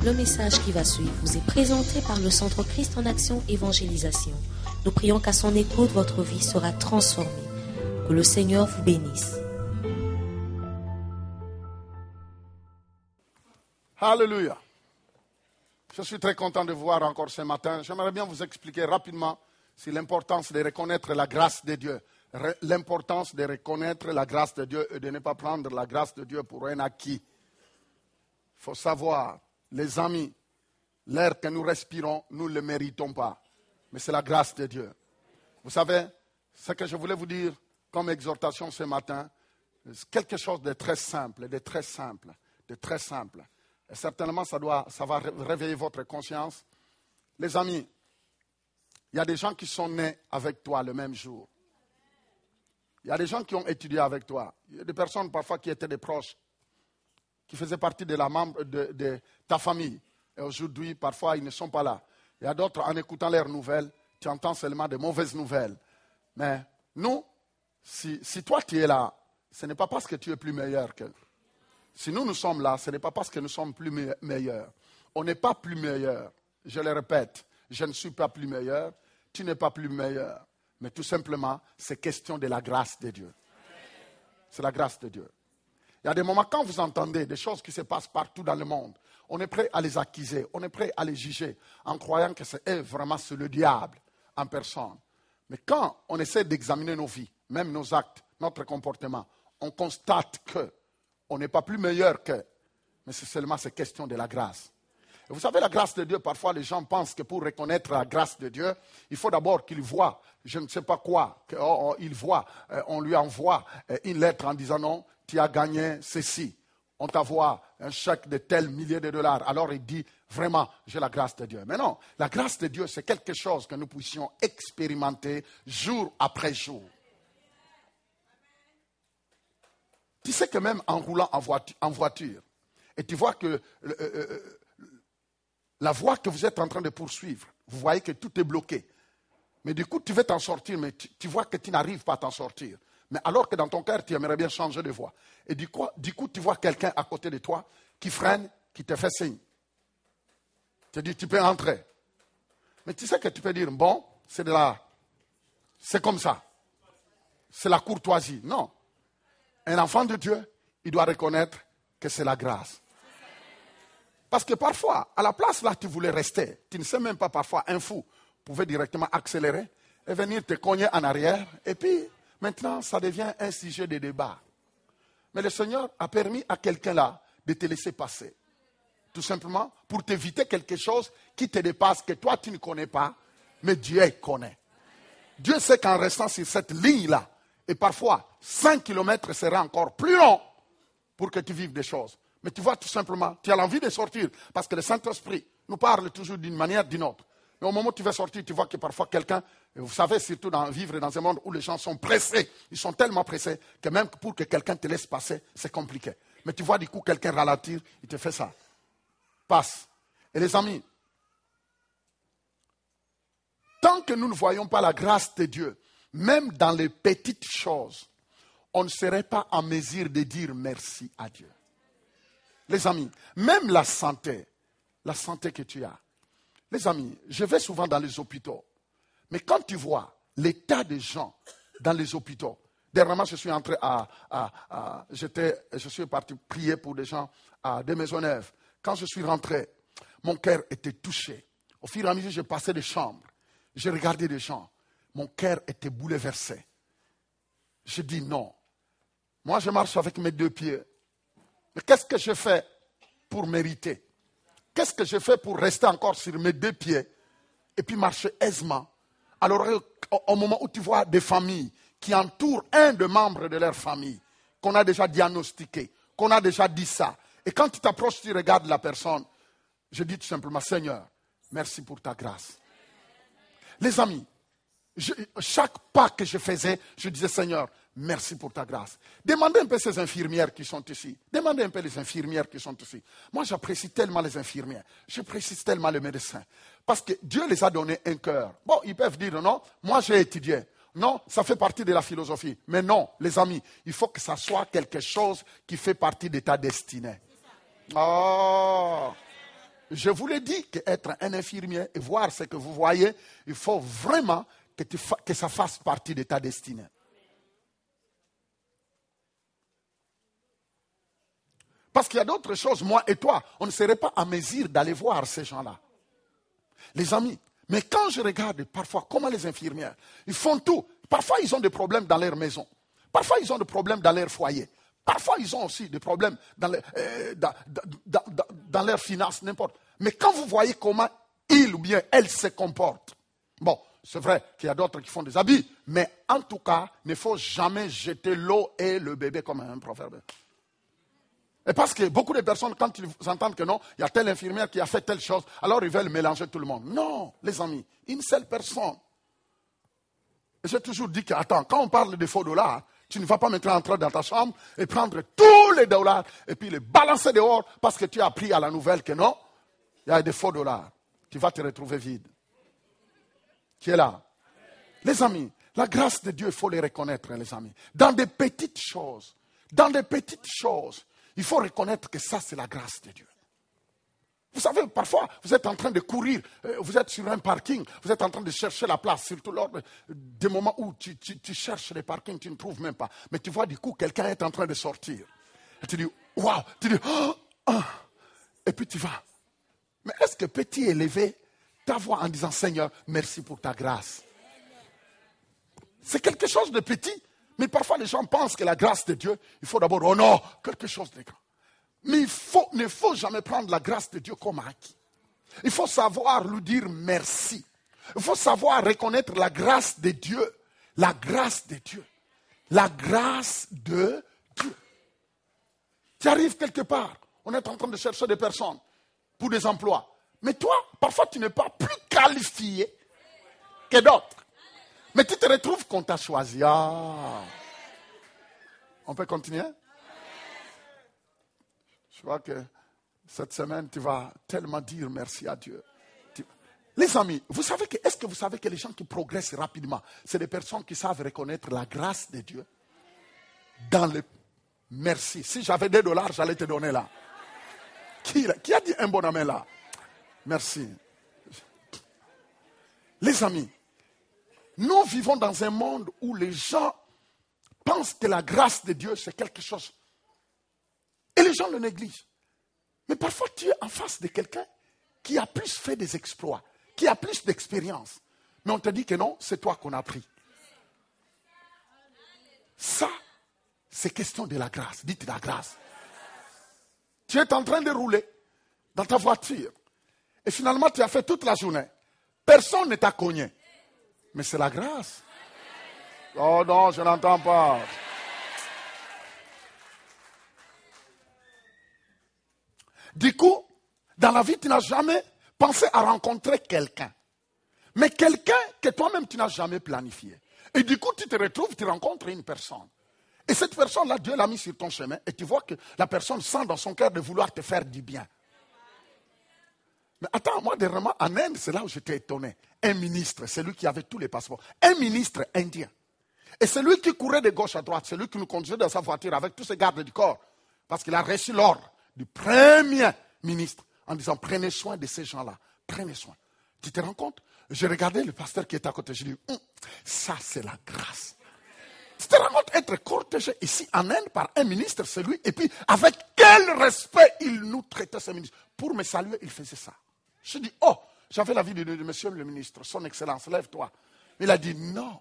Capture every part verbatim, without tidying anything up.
Le message qui va suivre vous est présenté par le Centre Christ en Action Évangélisation. Nous prions qu'à son écoute, votre vie sera transformée. Que le Seigneur vous bénisse. Alléluia. Je suis très content de vous voir encore ce matin. J'aimerais bien vous expliquer rapidement sur l'importance de reconnaître la grâce de Dieu. L'importance de reconnaître la grâce de Dieu et de ne pas prendre la grâce de Dieu pour un acquis. Il faut savoir, les amis, l'air que nous respirons, nous ne le méritons pas. Mais c'est la grâce de Dieu. Vous savez, ce que je voulais vous dire comme exhortation ce matin, c'est quelque chose de très simple, de très simple, de très simple. Et certainement, ça, doit, ça va réveiller votre conscience. Les amis, il y a des gens qui sont nés avec toi le même jour. Il y a des gens qui ont étudié avec toi. Il y a des personnes parfois qui étaient des proches, qui faisaient partie de, la membre, de, de ta famille. Et aujourd'hui, parfois, ils ne sont pas là. Il y a d'autres, en écoutant leurs nouvelles, tu entends seulement de mauvaises nouvelles. Mais nous, si, si toi tu es là, ce n'est pas parce que tu es plus meilleur qu'eux. Si nous, nous sommes là, ce n'est pas parce que nous sommes plus me- meilleurs. On n'est pas plus meilleurs. Je le répète, je ne suis pas plus meilleur, tu n'es pas plus meilleur. Mais tout simplement, c'est question de la grâce de Dieu. C'est la grâce de Dieu. Il y a des moments quand vous entendez des choses qui se passent partout dans le monde, on est prêt à les accuser, on est prêt à les juger en croyant que c'est eux, vraiment c'est le diable en personne. Mais quand on essaie d'examiner nos vies, même nos actes, notre comportement, on constate qu'on n'est pas plus meilleur qu'eux, mais c'est seulement cette question de la grâce. Et vous savez, la grâce de Dieu, parfois les gens pensent que pour reconnaître la grâce de Dieu, il faut d'abord qu'ils voient, je ne sais pas quoi, qu'ils oh, oh, voient, euh, on lui envoie euh, une lettre en disant non, tu as gagné ceci. On t'envoie un chèque de tels milliers de dollars. Alors il dit, vraiment, j'ai la grâce de Dieu. Mais non, la grâce de Dieu, c'est quelque chose que nous puissions expérimenter jour après jour. Tu sais que même en roulant en voiture, en voiture et tu vois que euh, euh, la voie que vous êtes en train de poursuivre, vous voyez que tout est bloqué. Mais du coup, tu veux t'en sortir, mais tu, tu vois que tu n'arrives pas à t'en sortir. Mais alors que dans ton cœur, tu aimerais bien changer de voie. Et du coup, du coup tu vois quelqu'un à côté de toi qui freine, qui te fait signe. Tu te dis, tu peux entrer. Mais tu sais que tu peux dire, bon, c'est de la... c'est comme ça. C'est la courtoisie. Non. Un enfant de Dieu, il doit reconnaître que c'est la grâce. Parce que parfois, à la place là, tu voulais rester. Tu ne sais même pas parfois, un fou pouvait directement accélérer et venir te cogner en arrière. Et puis, maintenant, ça devient un sujet de débat. Mais le Seigneur a permis à quelqu'un là de te laisser passer. Tout simplement pour t'éviter quelque chose qui te dépasse, que toi tu ne connais pas, mais Dieu connaît. Dieu sait qu'en restant sur cette ligne-là, et parfois cinq kilomètres sera encore plus long pour que tu vives des choses. Mais tu vois tout simplement, tu as l'envie de sortir parce que le Saint-Esprit nous parle toujours d'une manière ou d'une autre. Mais au moment où tu veux sortir, tu vois que parfois quelqu'un, et vous savez surtout dans, vivre dans un monde où les gens sont pressés, ils sont tellement pressés que même pour que quelqu'un te laisse passer, c'est compliqué. Mais tu vois du coup quelqu'un ralentir, il te fait ça. Passe. Et les amis, tant que nous ne voyons pas la grâce de Dieu, même dans les petites choses, on ne serait pas en mesure de dire merci à Dieu. Les amis, même la santé, la santé que tu as. Les amis, je vais souvent dans les hôpitaux. Mais quand tu vois l'état des gens dans les hôpitaux, dernièrement, je suis entré à... à, à j'étais, je suis parti prier pour des gens à des Maisonneuves. Quand je suis rentré, mon cœur était touché. Au fur et à mesure, je passais des chambres. J'ai regardé des gens. Mon cœur était bouleversé. Je dis non. Moi, je marche avec mes deux pieds. Mais qu'est-ce que je fais pour mériter? Qu'est-ce que je fais pour rester encore sur mes deux pieds et puis marcher aisément? Alors, au moment où tu vois des familles qui entourent un des membres de leur famille, qu'on a déjà diagnostiqué, qu'on a déjà dit ça, et quand tu t'approches, tu regardes la personne, je dis tout simplement, Seigneur, merci pour ta grâce. Les amis, je, chaque pas que je faisais, je disais, Seigneur, merci pour ta grâce. Demandez un peu ces infirmières qui sont ici. Demandez un peu les infirmières qui sont ici. Moi, j'apprécie tellement les infirmières. J'apprécie tellement les médecins. Parce que Dieu les a donné un cœur. Bon, ils peuvent dire non, moi j'ai étudié. Non, ça fait partie de la philosophie. Mais non, les amis, il faut que ça soit quelque chose qui fait partie de ta destinée. Oh! Je vous l'ai dit qu'être un infirmier et voir ce que vous voyez, il faut vraiment que, tu fa- que ça fasse partie de ta destinée. Parce qu'il y a d'autres choses, moi et toi, on ne serait pas à mesure d'aller voir ces gens-là. Les amis, mais quand je regarde parfois comment les infirmières, ils font tout. Parfois, ils ont des problèmes dans leur maison. Parfois, ils ont des problèmes dans leur foyer. Parfois, ils ont aussi des problèmes dans, les, euh, dans, dans, dans, dans leurs finances, n'importe. Mais quand vous voyez comment ils ou bien elles se comportent, bon, c'est vrai qu'il y a d'autres qui font des habits, mais en tout cas, il ne faut jamais jeter l'eau et le bébé comme un proverbe. Et parce que beaucoup de personnes, quand ils entendent que non, il y a telle infirmière qui a fait telle chose, alors ils veulent mélanger tout le monde. Non, les amis, une seule personne. Et j'ai toujours dit que, attends, quand on parle de faux dollars, tu ne vas pas maintenant entrer dans ta chambre et prendre tous les dollars et puis les balancer dehors parce que tu as appris à la nouvelle que non, il y a des faux dollars. Tu vas te retrouver vide. Qui est là? Les amis, la grâce de Dieu, il faut les reconnaître, les amis. Dans des petites choses, dans des petites choses, il faut reconnaître que ça, c'est la grâce de Dieu. Vous savez, parfois, vous êtes en train de courir, vous êtes sur un parking, vous êtes en train de chercher la place, surtout lors des moments où tu, tu, tu cherches les parkings, tu ne trouves même pas. Mais tu vois, du coup, quelqu'un est en train de sortir. Et tu dis, waouh, tu dis, oh, oh. Et puis tu vas. Mais est-ce que petit élevé ta voix en disant, Seigneur, merci pour ta grâce? C'est quelque chose de petit. Mais parfois, les gens pensent que la grâce de Dieu, il faut d'abord, oh non, quelque chose de grand. Mais il faut, ne faut jamais prendre la grâce de Dieu comme acquis. Il faut savoir lui dire merci. Il faut savoir reconnaître la grâce de Dieu. La grâce de Dieu. La grâce de Dieu. Tu arrives quelque part, on est en train de chercher des personnes pour des emplois. Mais toi, parfois, tu n'es pas plus qualifié que d'autres. Mais tu te retrouves qu'on t'a choisi. Ah. On peut continuer? Je crois que cette semaine, tu vas tellement dire merci à Dieu. Tu... Les amis, vous savez que, est-ce que vous savez que les gens qui progressent rapidement, c'est des personnes qui savent reconnaître la grâce de Dieu dans le merci. Si j'avais deux dollars, j'allais te donner là. Qui, qui a dit un bon amen là? Merci. Les amis, nous vivons dans un monde où les gens pensent que la grâce de Dieu, c'est quelque chose. Et les gens le négligent. Mais parfois, tu es en face de quelqu'un qui a plus fait des exploits, qui a plus d'expérience. Mais on te dit que non, c'est toi qu'on a pris. Ça, c'est question de la grâce. Dites la grâce. Tu es en train de rouler dans ta voiture. Et finalement, tu as fait toute la journée. Personne ne t'a cogné. Mais c'est la grâce. Oh non, je n'entends pas. Du coup, dans la vie, tu n'as jamais pensé à rencontrer quelqu'un. Mais quelqu'un que toi-même, tu n'as jamais planifié. Et du coup, tu te retrouves, tu rencontres une personne. Et cette personne-là, Dieu l'a mis sur ton chemin. Et tu vois que la personne sent dans son cœur de vouloir te faire du bien. Mais attends, moi, dernièrement, en Inde, c'est là où j'étais étonné. Un ministre, c'est lui qui avait tous les passeports. Un ministre indien. Et c'est lui qui courait de gauche à droite. C'est lui qui nous conduisait dans sa voiture avec tous ses gardes du corps. Parce qu'il a reçu l'ordre du premier ministre en disant, prenez soin de ces gens-là. Prenez soin. Tu te rends compte? J'ai regardé le pasteur qui était à côté. Je dis, hum, ça c'est la grâce. Tu te rends compte? Être protégé ici en Inde par un ministre, c'est lui. Et puis, avec quel respect il nous traitait, ce ministre. Pour me saluer, il faisait ça. Je dis, oh, j'avais la vie de, de, de monsieur le ministre, son excellence, lève-toi. Il a dit, non.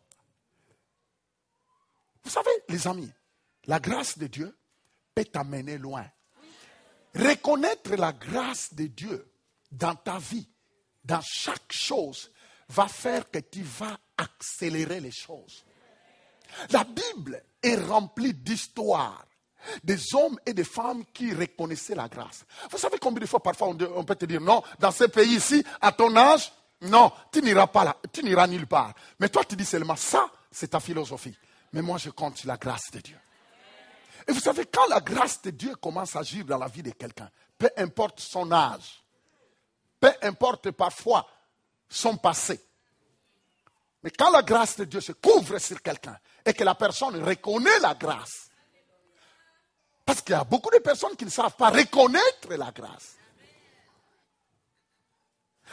Vous savez, les amis, la grâce de Dieu peut t'amener loin. Reconnaître la grâce de Dieu dans ta vie, dans chaque chose, va faire que tu vas accélérer les choses. La Bible est remplie d'histoires, des hommes et des femmes qui reconnaissaient la grâce. Vous savez combien de fois parfois on peut te dire, non, dans ce pays ici, à ton âge, non, tu n'iras pas là, tu n'iras nulle part. Mais toi tu dis seulement, ça, c'est ta philosophie. Mais moi je compte sur la grâce de Dieu. Et vous savez, quand la grâce de Dieu commence à agir dans la vie de quelqu'un, peu importe son âge, peu importe parfois son passé, mais quand la grâce de Dieu se couvre sur quelqu'un et que la personne reconnaît la grâce, parce qu'il y a beaucoup de personnes qui ne savent pas reconnaître la grâce.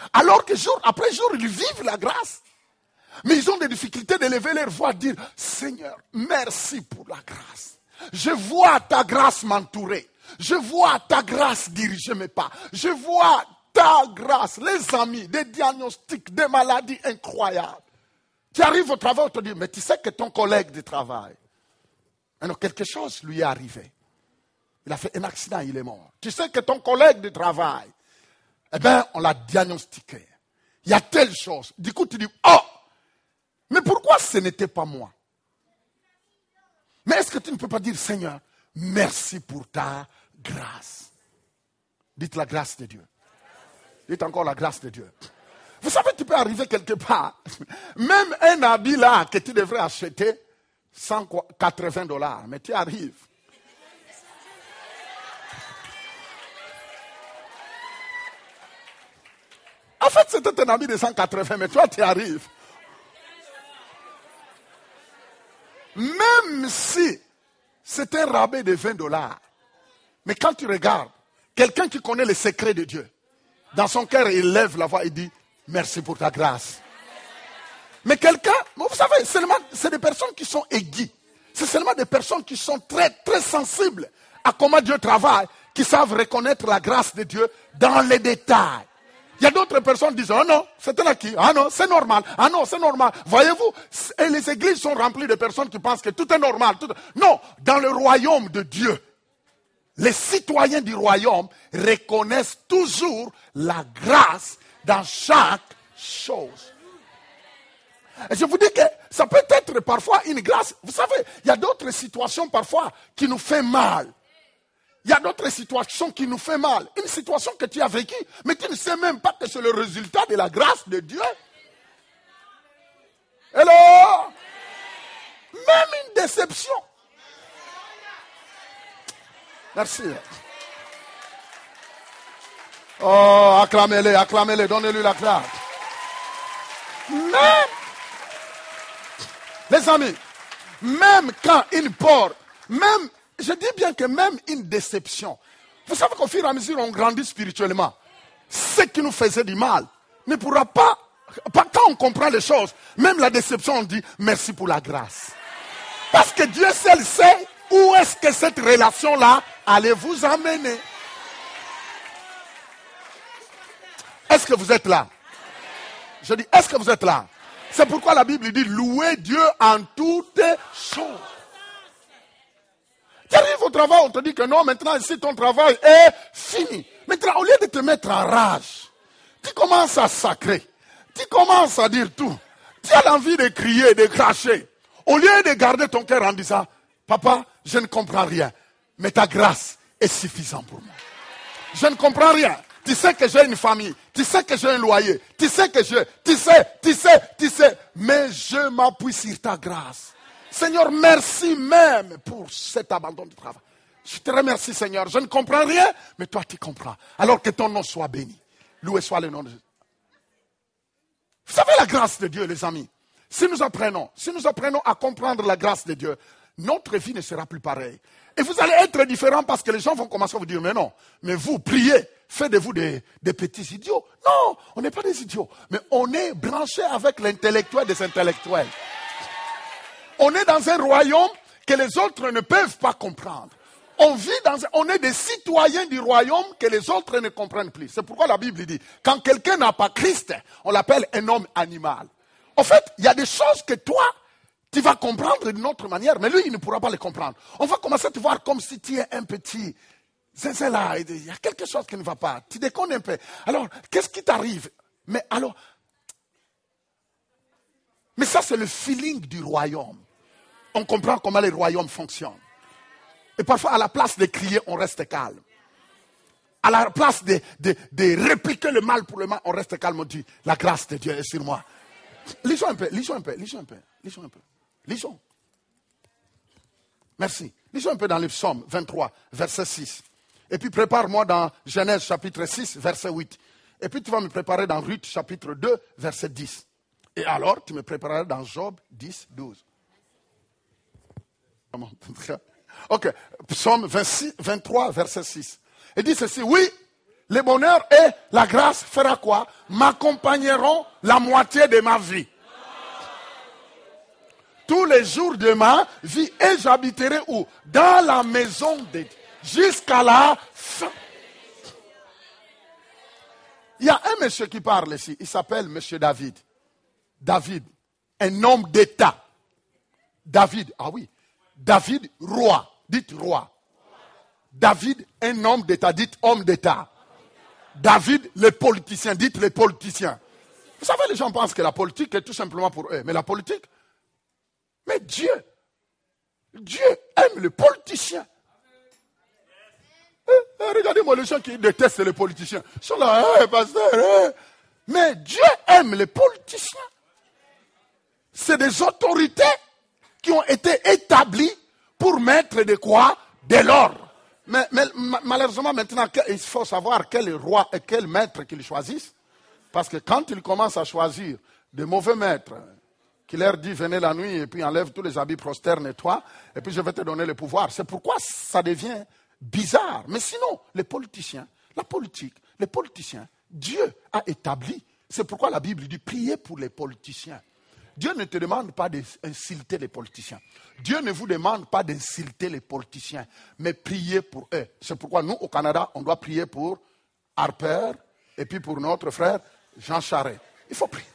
Alors que jour après jour, ils vivent la grâce. Mais ils ont des difficultés d'élever leur voix, dire, Seigneur, merci pour la grâce. Je vois ta grâce m'entourer. Je vois ta grâce diriger mes pas. Je vois ta grâce, les amis, des diagnostics, des maladies incroyables. Tu arrives au travail, on te dit, mais tu sais que ton collègue de travail, alors quelque chose lui est arrivé. Il a fait un accident, il est mort. Tu sais que ton collègue de travail, eh bien, on l'a diagnostiqué. Il y a telle chose. Du coup, tu dis, oh, mais pourquoi ce n'était pas moi? Mais est-ce que tu ne peux pas dire, Seigneur, merci pour ta grâce? Dites la grâce de Dieu. Dites encore la grâce de Dieu. Vous savez, tu peux arriver quelque part, même un habit là que tu devrais acheter, cent quatre-vingts dollars, mais tu arrives. En fait, c'était un habit de cent quatre-vingts, mais toi, tu arrives. Même si c'est un rabais de vingt dollars, mais quand tu regardes, quelqu'un qui connaît les secrets de Dieu, dans son cœur, il lève la voix et dit, merci pour ta grâce. Mais quelqu'un, vous savez, seulement, c'est des personnes qui sont aiguës. C'est seulement des personnes qui sont très, très sensibles à comment Dieu travaille, qui savent reconnaître la grâce de Dieu dans les détails. Il y a d'autres personnes qui disent, oh non, c'est un acquis. Ah non, c'est normal. Ah non, c'est normal. Voyez-vous, et les églises sont remplies de personnes qui pensent que tout est normal. Tout... Non, dans le royaume de Dieu, les citoyens du royaume reconnaissent toujours la grâce dans chaque chose. Et je vous dis que ça peut être parfois une grâce. Vous savez, il y a d'autres situations parfois qui nous font mal. Il y a d'autres situations qui nous font mal. Une situation que tu as vécue, mais tu ne sais même pas que c'est le résultat de la grâce de Dieu. Hello? Même une déception. Merci. Oh, acclamez-les, acclamez-les, donnez-lui la grâce. Même, les amis, même quand une porte, même, je dis bien que même une déception, vous savez qu'au fur et à mesure on grandit spirituellement, ce qui nous faisait du mal ne pourra pas, pas, quand on comprend les choses, même la déception, on dit merci pour la grâce. Parce que Dieu seul sait où est-ce que cette relation-là allait vous amener. Est-ce que vous êtes là? Je dis, est-ce que vous êtes là? C'est pourquoi la Bible dit, louez Dieu en toutes choses. Tu arrives au travail, on te dit que non, maintenant ici ton travail est fini. Maintenant, au lieu de te mettre en rage, tu commences à sacrer. Tu commences à dire tout. Tu as l'envie de crier, de cracher. Au lieu de garder ton cœur en disant, papa, je ne comprends rien, mais ta grâce est suffisante pour moi. Je ne comprends rien. Tu sais que j'ai une famille, tu sais que j'ai un loyer, tu sais que je, tu sais, tu sais, tu sais, mais je m'appuie sur ta grâce. Seigneur, merci même pour cet abandon du travail. Je te remercie, Seigneur. Je ne comprends rien, mais toi, tu comprends. Alors que ton nom soit béni. Loué soit le nom de Jésus. Vous savez la grâce de Dieu, les amis. Si nous apprenons, si nous apprenons à comprendre la grâce de Dieu, notre vie ne sera plus pareille. Et vous allez être différents parce que les gens vont commencer à vous dire, mais non, mais vous priez, faites de vous des, des petits idiots. Non, on n'est pas des idiots, mais on est branché avec l'intellectuel des intellectuels. On est dans un royaume que les autres ne peuvent pas comprendre. On vit dans un, on est des citoyens du royaume que les autres ne comprennent plus. C'est pourquoi la Bible dit, quand quelqu'un n'a pas Christ, on l'appelle un homme animal. En fait, il y a des choses que toi, tu vas comprendre d'une autre manière, mais lui, il ne pourra pas les comprendre. On va commencer à te voir comme si tu es un petit... C'est là, il y a quelque chose qui ne va pas. Tu déconnes un peu. Alors, qu'est-ce qui t'arrive? Mais alors... Mais ça, c'est le feeling du royaume. On comprend comment les royaumes fonctionnent. Et parfois, à la place de crier, on reste calme. À la place de, de, de répliquer le mal pour le mal, on reste calme. On dit, la grâce de Dieu est sur moi. Lisons un peu, lisons un peu, lisons un peu, lisons un peu. Lisons. Merci. Lisons un peu dans le psaume vingt-trois, verset six. Et puis prépare-moi dans Genèse chapitre six, verset huit. Et puis tu vas me préparer dans Ruth chapitre deux, verset dix. Et alors, tu me prépareras dans Job dix, douze. Ok. Psaume vingt-six, vingt-trois, verset six. Il dit ceci, oui, le bonheur et la grâce fera quoi? M'accompagneront la moitié de ma vie. Tous les jours de ma vie, et j'habiterai où? Dans la maison de Dieu. Jusqu'à la fin. Il y a un monsieur qui parle ici. Il s'appelle monsieur David. David, un homme d'État. David, ah oui. David, roi. Dites roi. David, un homme d'État. Dites homme d'État. David, les politiciens. Dites les politiciens. Vous savez, les gens pensent que la politique est tout simplement pour eux. Mais la politique, mais Dieu, Dieu aime les politiciens. Eh, eh, regardez-moi les gens qui détestent les politiciens. Ils sont là, eh, pasteur, eh. Mais Dieu aime les politiciens. C'est des autorités qui ont été établies pour mettre de quoi? De l'ordre. Mais, mais malheureusement, maintenant, il faut savoir quel roi et quel maître qu'ils choisissent. Parce que quand ils commencent à choisir de mauvais maîtres, qui leur dit venez la nuit et puis enlève tous les habits, prosterne-toi, et puis je vais te donner le pouvoir. C'est pourquoi ça devient bizarre. Mais sinon, les politiciens, la politique, les politiciens, Dieu a établi. C'est pourquoi la Bible dit priez pour les politiciens. Dieu ne te demande pas d'insulter les politiciens. Dieu ne vous demande pas d'insulter les politiciens, mais priez pour eux. C'est pourquoi nous, au Canada, on doit prier pour Harper et puis pour notre frère Jean Charest. Il faut prier.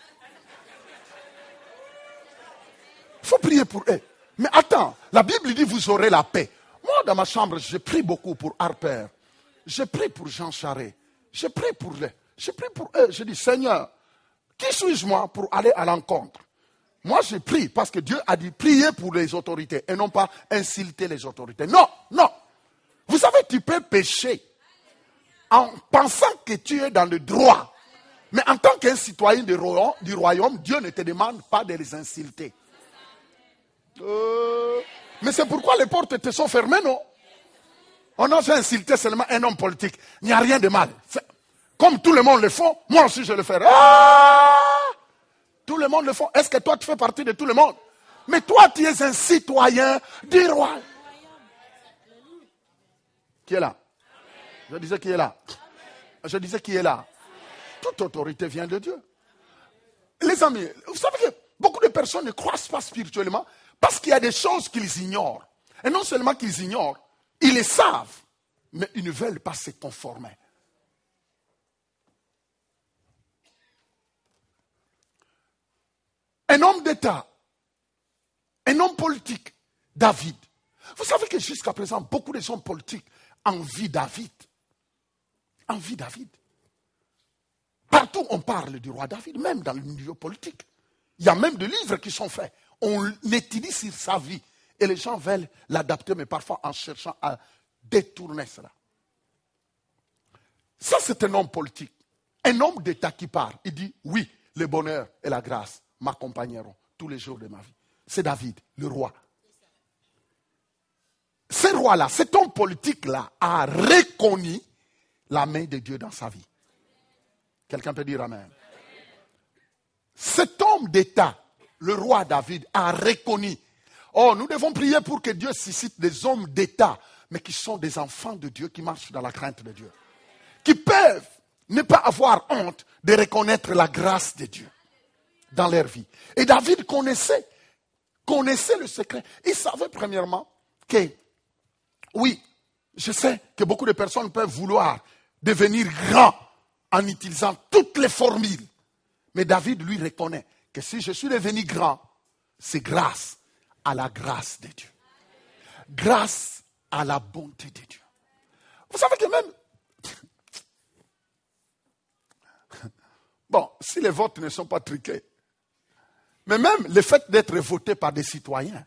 Il faut prier pour eux. Mais attends, la Bible dit vous aurez la paix. Moi, dans ma chambre, je prie beaucoup pour Harper. Je prie pour Jean Charest. Je prie pour eux. Je prie pour eux. Je dis, Seigneur, qui suis-je moi pour aller à l'encontre? Moi, je prie parce que Dieu a dit prier pour les autorités et non pas insulter les autorités. Non, non. Vous savez, tu peux pécher en pensant que tu es dans le droit. Mais en tant qu'un citoyen du royaume, du royaume, Dieu ne te demande pas de les insulter. Euh, mais c'est pourquoi les portes te sont fermées, non? On n'a pas insulté seulement un homme politique. Il n'y a rien de mal. C'est, comme tout le monde le fait, moi aussi je le ferai. Ah! Tout le monde le fait. Est-ce que toi tu fais partie de tout le monde? Mais toi tu es un citoyen du roi. Qui est là? Je disais qui est là. Je disais qui est là. Toute autorité vient de Dieu. Les amis, vous savez que beaucoup de personnes ne croient pas spirituellement parce qu'il y a des choses qu'ils ignorent. Et non seulement qu'ils ignorent, ils les savent, mais ils ne veulent pas se conformer. Un homme d'État, un homme politique, David. Vous savez que jusqu'à présent, beaucoup de hommes politiques envient David. Envient David. Partout on parle du roi David, même dans le milieu politique. Il y a même des livres qui sont faits. On étudie sur sa vie. Et les gens veulent l'adapter, mais parfois en cherchant à détourner cela. Ça, c'est un homme politique. Un homme d'État qui parle. Il dit, oui, le bonheur et la grâce m'accompagneront tous les jours de ma vie. C'est David, le roi. Ce roi-là, cet homme politique-là, a reconnu la main de Dieu dans sa vie. Quelqu'un peut dire amen. Cet homme d'État, le roi David, a reconnu. Oh, nous devons prier pour que Dieu suscite des hommes d'État, mais qui sont des enfants de Dieu, qui marchent dans la crainte de Dieu. Qui peuvent ne pas avoir honte de reconnaître la grâce de Dieu dans leur vie. Et David connaissait, connaissait le secret. Il savait premièrement que, oui, je sais que beaucoup de personnes peuvent vouloir devenir grands en utilisant toutes les formules. Mais David, lui, reconnaît que si je suis devenu grand, c'est grâce à la grâce de Dieu. Grâce à la bonté de Dieu. Vous savez que même... Bon, si les votes ne sont pas truqués, mais même le fait d'être voté par des citoyens,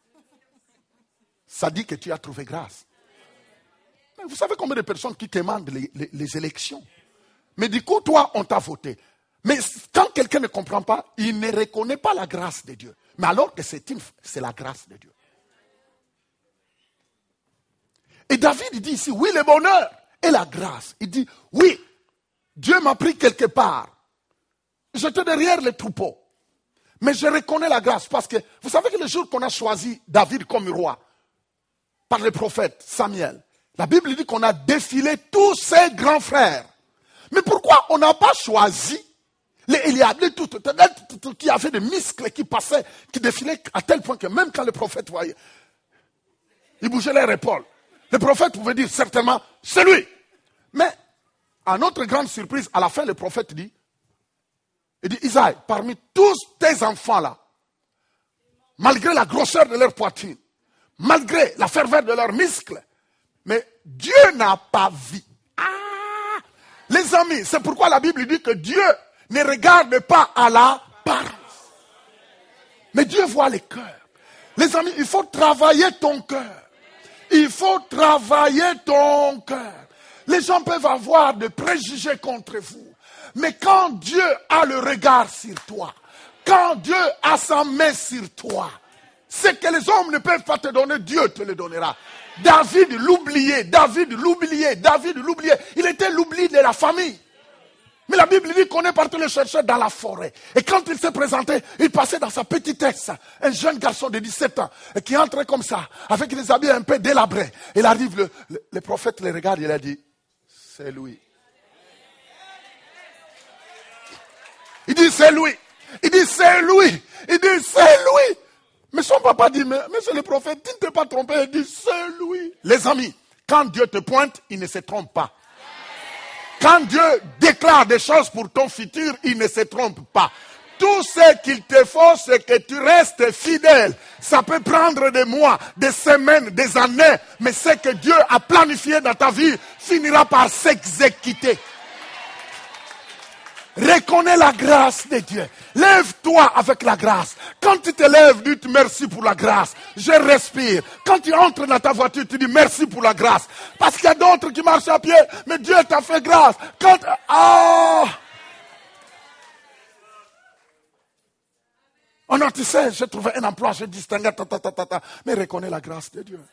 ça dit que tu as trouvé grâce. Mais vous savez combien de personnes qui demandent les, les, les élections? Mais du coup, toi, on t'a voté. Mais quand quelqu'un ne comprend pas, il ne reconnaît pas la grâce de Dieu. Mais alors que c'est, une, c'est la grâce de Dieu. Et David dit ici, oui, le bonheur et la grâce. Il dit, oui, Dieu m'a pris quelque part. J'étais derrière les troupeaux. Mais je reconnais la grâce parce que, vous savez que le jour qu'on a choisi David comme roi, par le prophète Samuel, la Bible dit qu'on a défilé tous ses grands frères Mais pourquoi on n'a pas choisi les Eliab, les tout, tout, tout, tout, qui avaient des muscles qui passaient, qui défilaient à tel point que même quand le prophète voyait, il bougeait les épaules. Le prophète pouvait dire certainement, c'est lui. Mais, à notre grande surprise, à la fin, le prophète dit, il dit, Isaïe, parmi tous tes enfants-là, malgré la grosseur de leur poitrine, malgré la ferveur de leurs muscles, mais Dieu n'a pas vu. Ah! Les amis, c'est pourquoi la Bible dit que Dieu ne regarde pas à la parole. Mais Dieu voit les cœurs. Les amis, il faut travailler ton cœur. Il faut travailler ton cœur. Les gens peuvent avoir des préjugés contre vous. Mais quand Dieu a le regard sur toi, quand Dieu a sa main sur toi, ce que les hommes ne peuvent pas te donner, Dieu te le donnera. David l'oubliait, David l'oubliait, David l'oubliait. Il était l'oubli de la famille. Mais la Bible dit qu'on est parti le chercher dans la forêt. Et quand il s'est présenté, il passait dans sa petitesse. Un jeune garçon de dix-sept ans qui entrait comme ça, avec des habits un peu délabrés. Il arrive, le, le, le prophète le regarde, il a dit, c'est lui. Il dit, c'est lui. Il dit, c'est lui. Il dit, c'est lui. Mais son papa dit, mais, mais c'est le prophète, tu ne t'es pas trompé. Il dit, c'est lui. Les amis, quand Dieu te pointe, il ne se trompe pas. Quand Dieu déclare des choses pour ton futur, il ne se trompe pas. Tout ce qu'il te faut, c'est que tu restes fidèle. Ça peut prendre des mois, des semaines, des années, mais ce que Dieu a planifié dans ta vie finira par s'exécuter. Reconnais la grâce de Dieu. Lève-toi avec la grâce. Quand tu te lèves, dis merci pour la grâce. Je respire. Quand tu entres dans ta voiture, tu dis merci pour la grâce. Parce qu'il y a d'autres qui marchent à pied, mais Dieu t'a fait grâce. Quand... Ah! Oh non, tu sais, j'ai trouvé un emploi, j'ai distingué, ta, ta, ta, ta, ta. Mais reconnais la grâce de Dieu.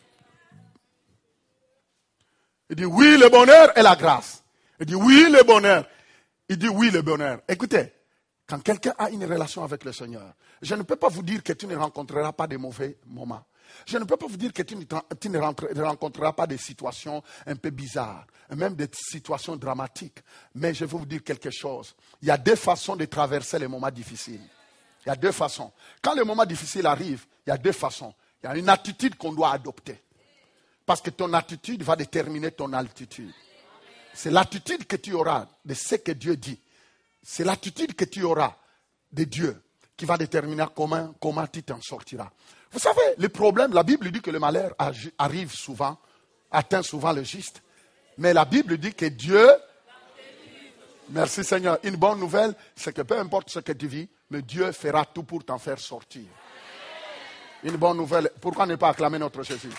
Il dit oui, le bonheur et la grâce. Il dit oui, le bonheur. Il dit oui, le bonheur. Écoutez, quand quelqu'un a une relation avec le Seigneur, je ne peux pas vous dire que tu ne rencontreras pas de mauvais moments. Je ne peux pas vous dire que tu ne, tu ne rencontreras pas des situations un peu bizarres, même des situations dramatiques. Mais je vais vous dire quelque chose. Il y a deux façons de traverser les moments difficiles. Il y a deux façons. Quand le moment difficile arrive, il y a deux façons. Il y a une attitude qu'on doit adopter. Parce que ton attitude va déterminer ton altitude. C'est l'attitude que tu auras de ce que Dieu dit. C'est l'attitude que tu auras de Dieu qui va déterminer comment, comment tu t'en sortiras. Vous savez, le problème, la Bible dit que le malheur arrive souvent, atteint souvent le juste. Mais la Bible dit que Dieu... Merci Seigneur. Une bonne nouvelle, c'est que peu importe ce que tu vis, mais Dieu fera tout pour t'en faire sortir. Une bonne nouvelle. Pourquoi ne pas acclamer notre Jésus?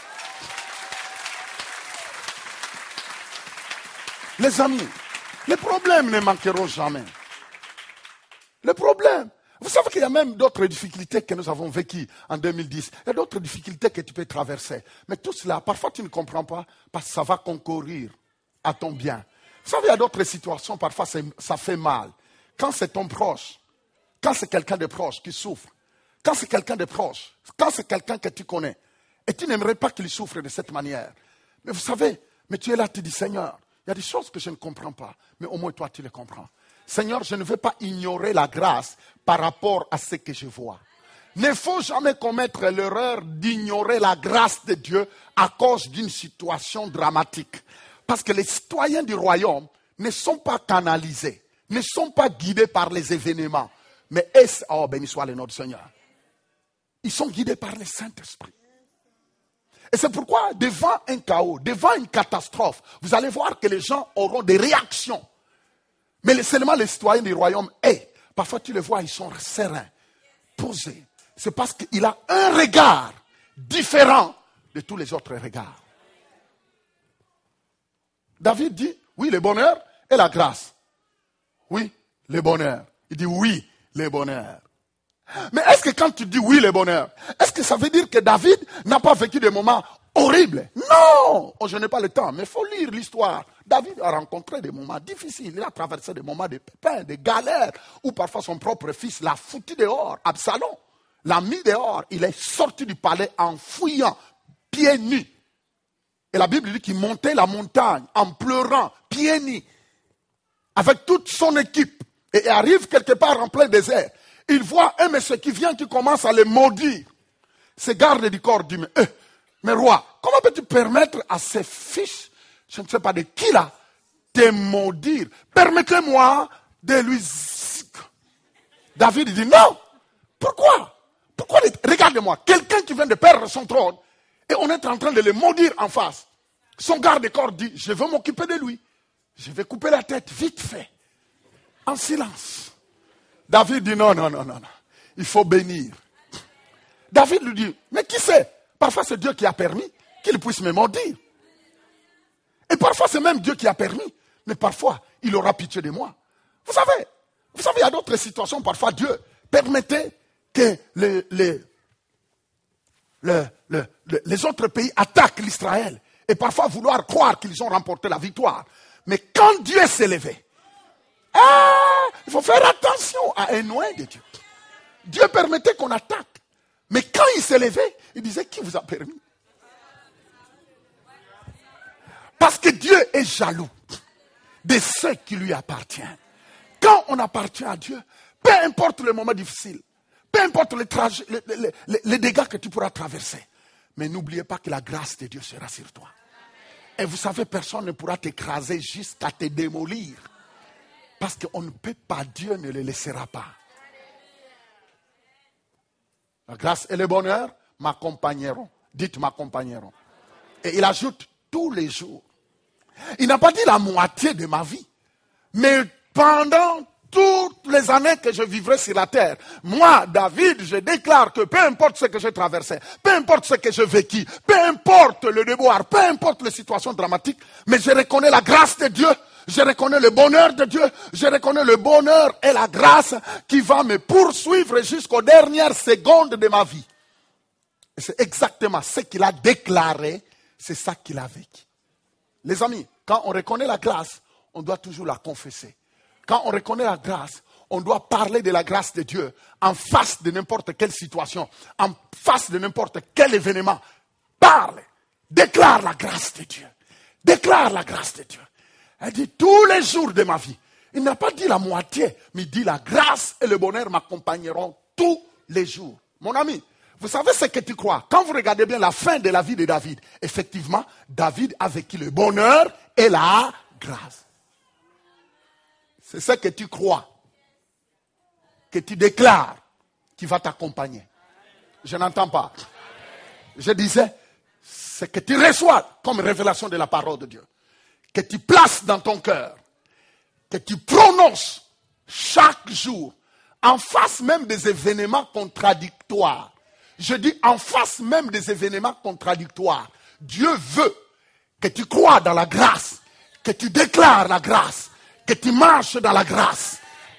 Les amis, les problèmes ne manqueront jamais. Les problèmes. Vous savez qu'il y a même d'autres difficultés que nous avons vécues en deux mille dix. Il y a d'autres difficultés que tu peux traverser. Mais tout cela, parfois tu ne comprends pas parce que ça va concourir à ton bien. Vous savez, il y a d'autres situations, parfois ça fait mal. Quand c'est ton proche, quand c'est quelqu'un de proche qui souffre, quand c'est quelqu'un de proche, quand c'est quelqu'un que tu connais, et tu n'aimerais pas qu'il souffre de cette manière. Mais vous savez, mais tu es là, tu dis, Seigneur, il y a des choses que je ne comprends pas, mais au moins toi tu les comprends. Seigneur, je ne veux pas ignorer la grâce par rapport à ce que je vois. Ne faut jamais commettre l'erreur d'ignorer la grâce de Dieu à cause d'une situation dramatique. Parce que les citoyens du royaume ne sont pas canalisés, ne sont pas guidés par les événements. Mais est-ce, oh béni soit le nom du Seigneur, ils sont guidés par le Saint-Esprit. Et c'est pourquoi, devant un chaos, devant une catastrophe, vous allez voir que les gens auront des réactions. Mais seulement les citoyens du royaume, hey, parfois tu les vois, ils sont sereins, posés. C'est parce qu'il a un regard différent de tous les autres regards. David dit, oui, le bonheur et la grâce. Oui, le bonheur. Il dit, oui, le bonheur. Mais est-ce que quand tu dis oui, le bonheur, est-ce que ça veut dire que David n'a pas vécu des moments horribles? Non, oh, je n'ai pas le temps, mais il faut lire l'histoire. David a rencontré des moments difficiles, il a traversé des moments de pépins, de galères, où parfois son propre fils l'a foutu dehors, Absalom, l'a mis dehors, il est sorti du palais en fouillant, pieds nus. Et la Bible dit qu'il montait la montagne en pleurant, pieds nus. avec toute son équipe, et arrive quelque part en plein désert. Il voit un monsieur qui vient, qui commence à les maudire. Ces gardes du corps disent, mais, euh, mais roi, comment peux-tu permettre à ces fils, je ne sais pas de qui là, de maudire? Permettez-moi de lui... David dit, non. Pourquoi? Pourquoi? Regardez-moi, quelqu'un qui vient de perdre son trône, et on est en train de le maudire en face. Son garde-corps dit, je veux m'occuper de lui. Je vais couper la tête, vite fait. En silence. David dit, non, non, non, non, non. Il faut bénir. David lui dit, mais qui sait? Parfois c'est Dieu qui a permis qu'il puisse me maudire. Et parfois c'est même Dieu qui a permis. Mais parfois, il aura pitié de moi. Vous savez, vous savez, il y a d'autres situations, parfois Dieu permettait que les, les, les, les, les autres pays attaquent l'Israël. Et parfois vouloir croire qu'ils ont remporté la victoire. Mais quand Dieu s'est levé, ah, il faut faire attention à un loin de Dieu. Dieu permettait qu'on attaque. Mais quand il s'est levé, il disait, qui vous a permis? Parce que Dieu est jaloux de ceux qui lui appartiennent. Quand on appartient à Dieu, peu importe le moment difficile, peu importe les, traj- les, les, les, les dégâts que tu pourras traverser, mais n'oubliez pas que la grâce de Dieu sera sur toi. Et vous savez, personne ne pourra t'écraser jusqu'à te démolir. Parce qu'on ne peut pas, Dieu ne le laissera pas. La grâce et le bonheur m'accompagneront. Dites m'accompagneront. Et il ajoute tous les jours. Il n'a pas dit la moitié de ma vie. Mais pendant toutes les années que je vivrai sur la terre, moi, David, je déclare que peu importe ce que j'ai traversé, peu importe ce que j'ai vécu, peu importe le déboire, peu importe les situations dramatiques, mais je reconnais la grâce de Dieu, je reconnais le bonheur de Dieu, je reconnais le bonheur et la grâce qui va me poursuivre jusqu'aux dernières secondes de ma vie. Et c'est exactement ce qu'il a déclaré, c'est ça qu'il a vécu. Les amis, quand on reconnaît la grâce, on doit toujours la confesser. Quand on reconnaît la grâce, on doit parler de la grâce de Dieu en face de n'importe quelle situation, en face de n'importe quel événement. Parle, déclare la grâce de Dieu. Déclare la grâce de Dieu. Elle dit tous les jours de ma vie. Il n'a pas dit la moitié, mais il dit la grâce et le bonheur m'accompagneront tous les jours. Mon ami, vous savez ce que tu crois? Quand vous regardez bien la fin de la vie de David, effectivement, David a vécu le bonheur et la grâce. C'est ce que tu crois, que tu déclares, qui va t'accompagner. Je n'entends pas. Je disais, c'est que tu reçois comme révélation de la parole de Dieu, que tu places dans ton cœur, que tu prononces chaque jour, en face même des événements contradictoires. Je dis en face même des événements contradictoires. Dieu veut que tu crois dans la grâce, que tu déclares la grâce, que tu marches dans la grâce.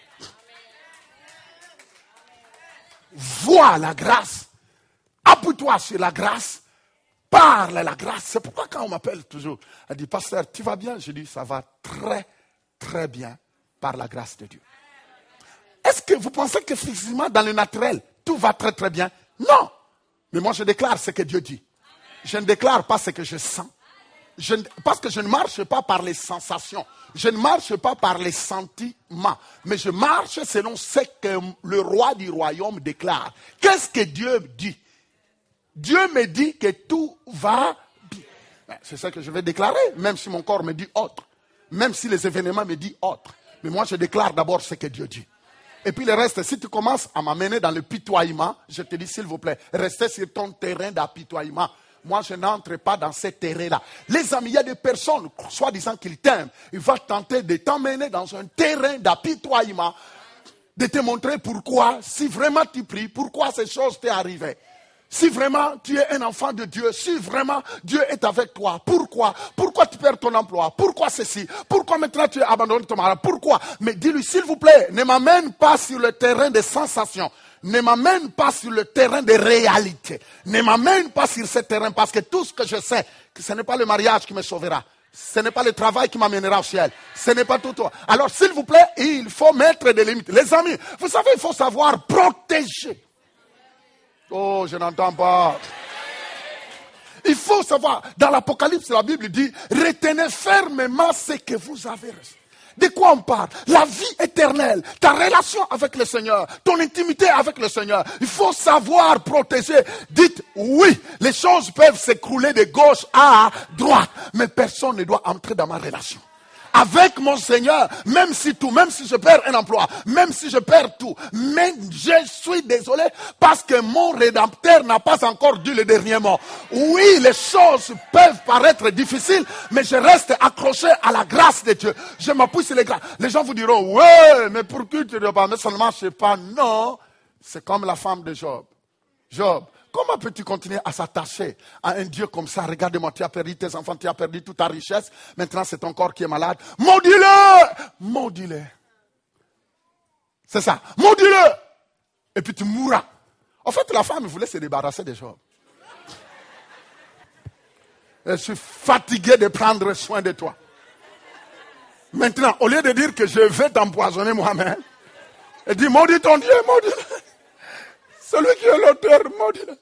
Vois la grâce. Appuie-toi sur la grâce. Parle la grâce. C'est pourquoi quand on m'appelle toujours, elle dit, pasteur, tu vas bien? Je dis, ça va très, très bien par la grâce de Dieu. Est-ce que vous pensez que physiquement, dans le naturel, tout va très, très bien? Non. Mais moi, je déclare ce que Dieu dit. Je ne déclare pas ce que je sens. Je ne, parce que je ne marche pas par les sensations. Je ne marche pas par les sentiments. Mais je marche selon ce que le roi du royaume déclare. Qu'est-ce que Dieu dit? Dieu me dit que tout va bien. C'est ça que je vais déclarer, même si mon corps me dit autre. Même si les événements me disent autre. Mais moi, je déclare d'abord ce que Dieu dit. Et puis le reste, si tu commences à m'amener dans le pitoiement, je te dis s'il vous plaît, restez sur ton terrain d'apitoiement. Moi, je n'entre pas dans ce terrain-là. Les amis, il y a des personnes, soi-disant qu'ils t'aiment, ils vont tenter de t'emmener dans un terrain d'apitoiement, de te montrer pourquoi, si vraiment tu pries, pourquoi ces choses t'est arrivées. Si vraiment tu es un enfant de Dieu, si vraiment Dieu est avec toi, pourquoi? Pourquoi tu perds ton emploi? Pourquoi ceci? Pourquoi maintenant tu as abandonné ton mari? Pourquoi? Mais dis-lui, s'il vous plaît, ne m'amène pas sur le terrain des sensations. Ne m'amène pas sur le terrain des réalités. Ne m'amène pas sur ce terrain parce que tout ce que je sais, que ce n'est pas le mariage qui me sauvera. Ce n'est pas le travail qui m'amènera au ciel. Ce n'est pas tout toi. Alors s'il vous plaît, il faut mettre des limites. Les amis, vous savez, il faut savoir protéger. Oh, je n'entends pas. Il faut savoir, dans l'Apocalypse, la Bible dit, retenez fermement ce que vous avez reçu. De quoi on parle? La vie éternelle, ta relation avec le Seigneur, ton intimité avec le Seigneur. Il faut savoir protéger. Dites oui, les choses peuvent s'écrouler de gauche à droite, mais personne ne doit entrer dans ma relation. Avec mon Seigneur, même si tout, même si je perds un emploi, même si je perds tout, mais je suis désolé parce que mon Rédempteur n'a pas encore dit le dernier mot. Oui, les choses peuvent paraître difficiles, mais je reste accroché à la grâce de Dieu. Je m'appuie sur les grâces. Les gens vous diront, ouais, mais pourquoi tu ne dis pas, mais ça ne marche pas. Non, c'est comme la femme de Job. Job. Comment peux-tu continuer à s'attacher à un Dieu comme ça? Regarde-moi, tu as perdu tes enfants, tu as perdu toute ta richesse. Maintenant, c'est ton corps qui est malade. Maudis-le! Maudis-le. C'est ça. Maudis-le! Et puis tu mourras. En fait, la femme voulait se débarrasser de Job. Je suis fatigué de prendre soin de toi. Maintenant, au lieu de dire que je vais t'empoisonner moi-même, elle dit, maudis ton Dieu, maudis-le. Celui qui est l'auteur, maudit-le.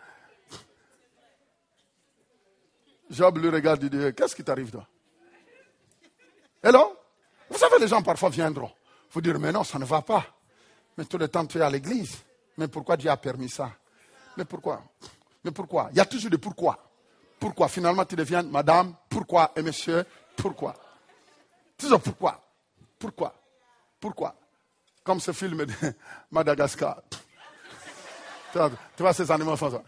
Job lui regarde et dit, qu'est-ce qui t'arrive toi? Hello? Vous savez, les gens parfois viendront vous dire, mais non, ça ne va pas. Mais tout le temps tu es à l'église. Mais pourquoi Dieu a permis ça? Mais pourquoi? Mais pourquoi? Il y a toujours des pourquoi. Pourquoi? Finalement, tu deviens madame, pourquoi? Et monsieur, pourquoi? Toujours pourquoi? Pourquoi? Pourquoi? Comme ce film de Madagascar. Tu vois, ces animaux font ça.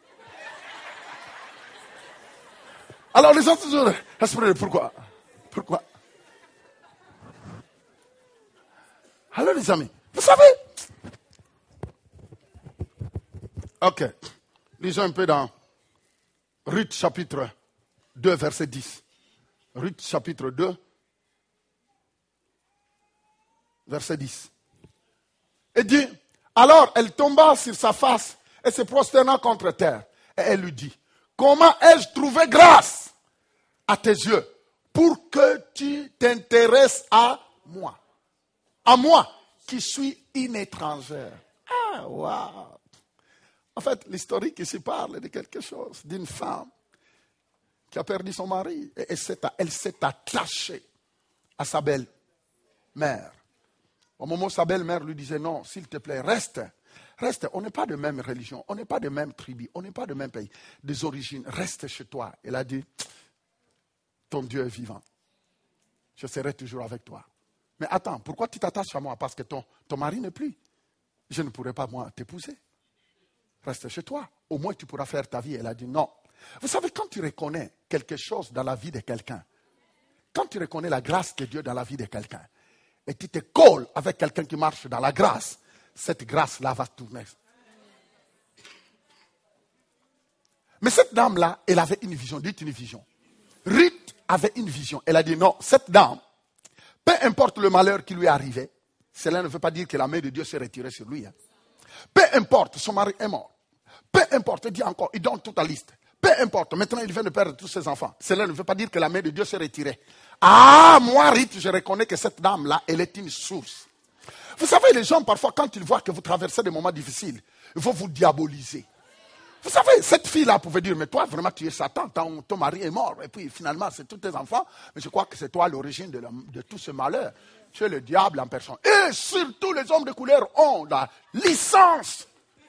Alors les gens toujours expriment pourquoi. Pourquoi? Alors les amis, vous savez. Ok. Lisons un peu dans Ruth chapitre deux, verset dix. Ruth chapitre deux, verset dix. Et dit, alors elle tomba sur sa face et se prosterna contre terre. Et elle lui dit, comment ai-je trouvé grâce à tes yeux pour que tu t'intéresses à moi? À moi qui suis une étrangère. Ah, waouh! En fait, l'historique ici parle de quelque chose, d'une femme qui a perdu son mari. Et elle s'est attachée à sa belle-mère. Au moment où sa belle-mère lui disait, non, s'il te plaît, reste. Reste, on n'est pas de même religion, on n'est pas de même tribu, on n'est pas de même pays, des origines. Reste chez toi. Elle a dit, ton Dieu est vivant. Je serai toujours avec toi. Mais attends, pourquoi tu t'attaches à moi? Parce que ton, ton mari n'est plus. Je ne pourrai pas, moi, t'épouser. Reste chez toi. Au moins, tu pourras faire ta vie. Elle a dit non. Vous savez, quand tu reconnais quelque chose dans la vie de quelqu'un, quand tu reconnais la grâce de Dieu dans la vie de quelqu'un, et tu te colles avec quelqu'un qui marche dans la grâce, cette grâce-là va tourner. Mais cette dame-là, elle avait une vision. Dites une vision. Ruth avait une vision. Elle a dit non, cette dame, peu importe le malheur qui lui est arrivé, cela ne veut pas dire que la main de Dieu s'est retirée sur lui. Hein. Peu importe, son mari est mort. Peu importe, il dit encore, il donne toute la liste. Peu importe, maintenant il vient de perdre tous ses enfants. Cela ne veut pas dire que la main de Dieu s'est retirée. Ah, moi, Ruth, je reconnais que cette dame-là, elle est une source. Vous savez, les gens, parfois, quand ils voient que vous traversez des moments difficiles, ils vont vous diaboliser. Vous savez, cette fille-là pouvait dire, mais toi, vraiment, tu es Satan, ton, ton mari est mort. Et puis, finalement, c'est tous tes enfants. Mais je crois que c'est toi l'origine de, la, de tout ce malheur. Tu es le diable en personne. Et surtout, les hommes de couleur ont la licence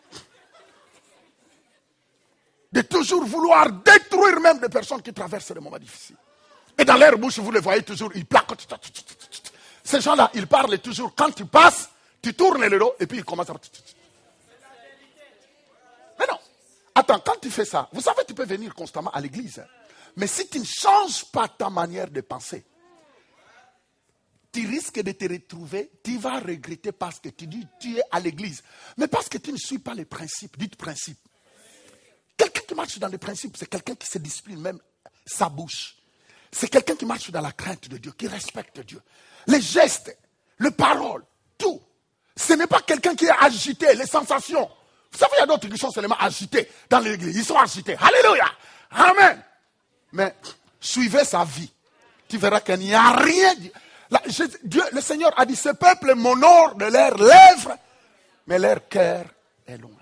de toujours vouloir détruire même des personnes qui traversent des moments difficiles. Et dans leur bouche, vous les voyez toujours, ils plaquent. Ces gens-là, ils parlent toujours. Quand tu passes, tu tournes le dos et puis ils commencent à... Mais non. Attends, quand tu fais ça, vous savez, tu peux venir constamment à l'église. Hein. Mais si tu ne changes pas ta manière de penser, tu risques de te retrouver, tu vas regretter parce que tu dis tu es à l'église. Mais parce que tu ne suis pas les principes. Dites principes. Quelqu'un qui marche dans les principes, c'est quelqu'un qui se discipline même sa bouche. C'est quelqu'un qui marche dans la crainte de Dieu, qui respecte Dieu. Les gestes, les paroles, tout. Ce n'est pas quelqu'un qui est agité, les sensations. Vous savez, il y a d'autres qui sont seulement agités dans l'église. Ils sont agités. Alléluia. Amen. Mais suivez sa vie. Tu verras qu'il n'y a rien. La, je, Dieu, le Seigneur a dit, ce peuple m'honore de leurs lèvres, mais leur cœur est loin.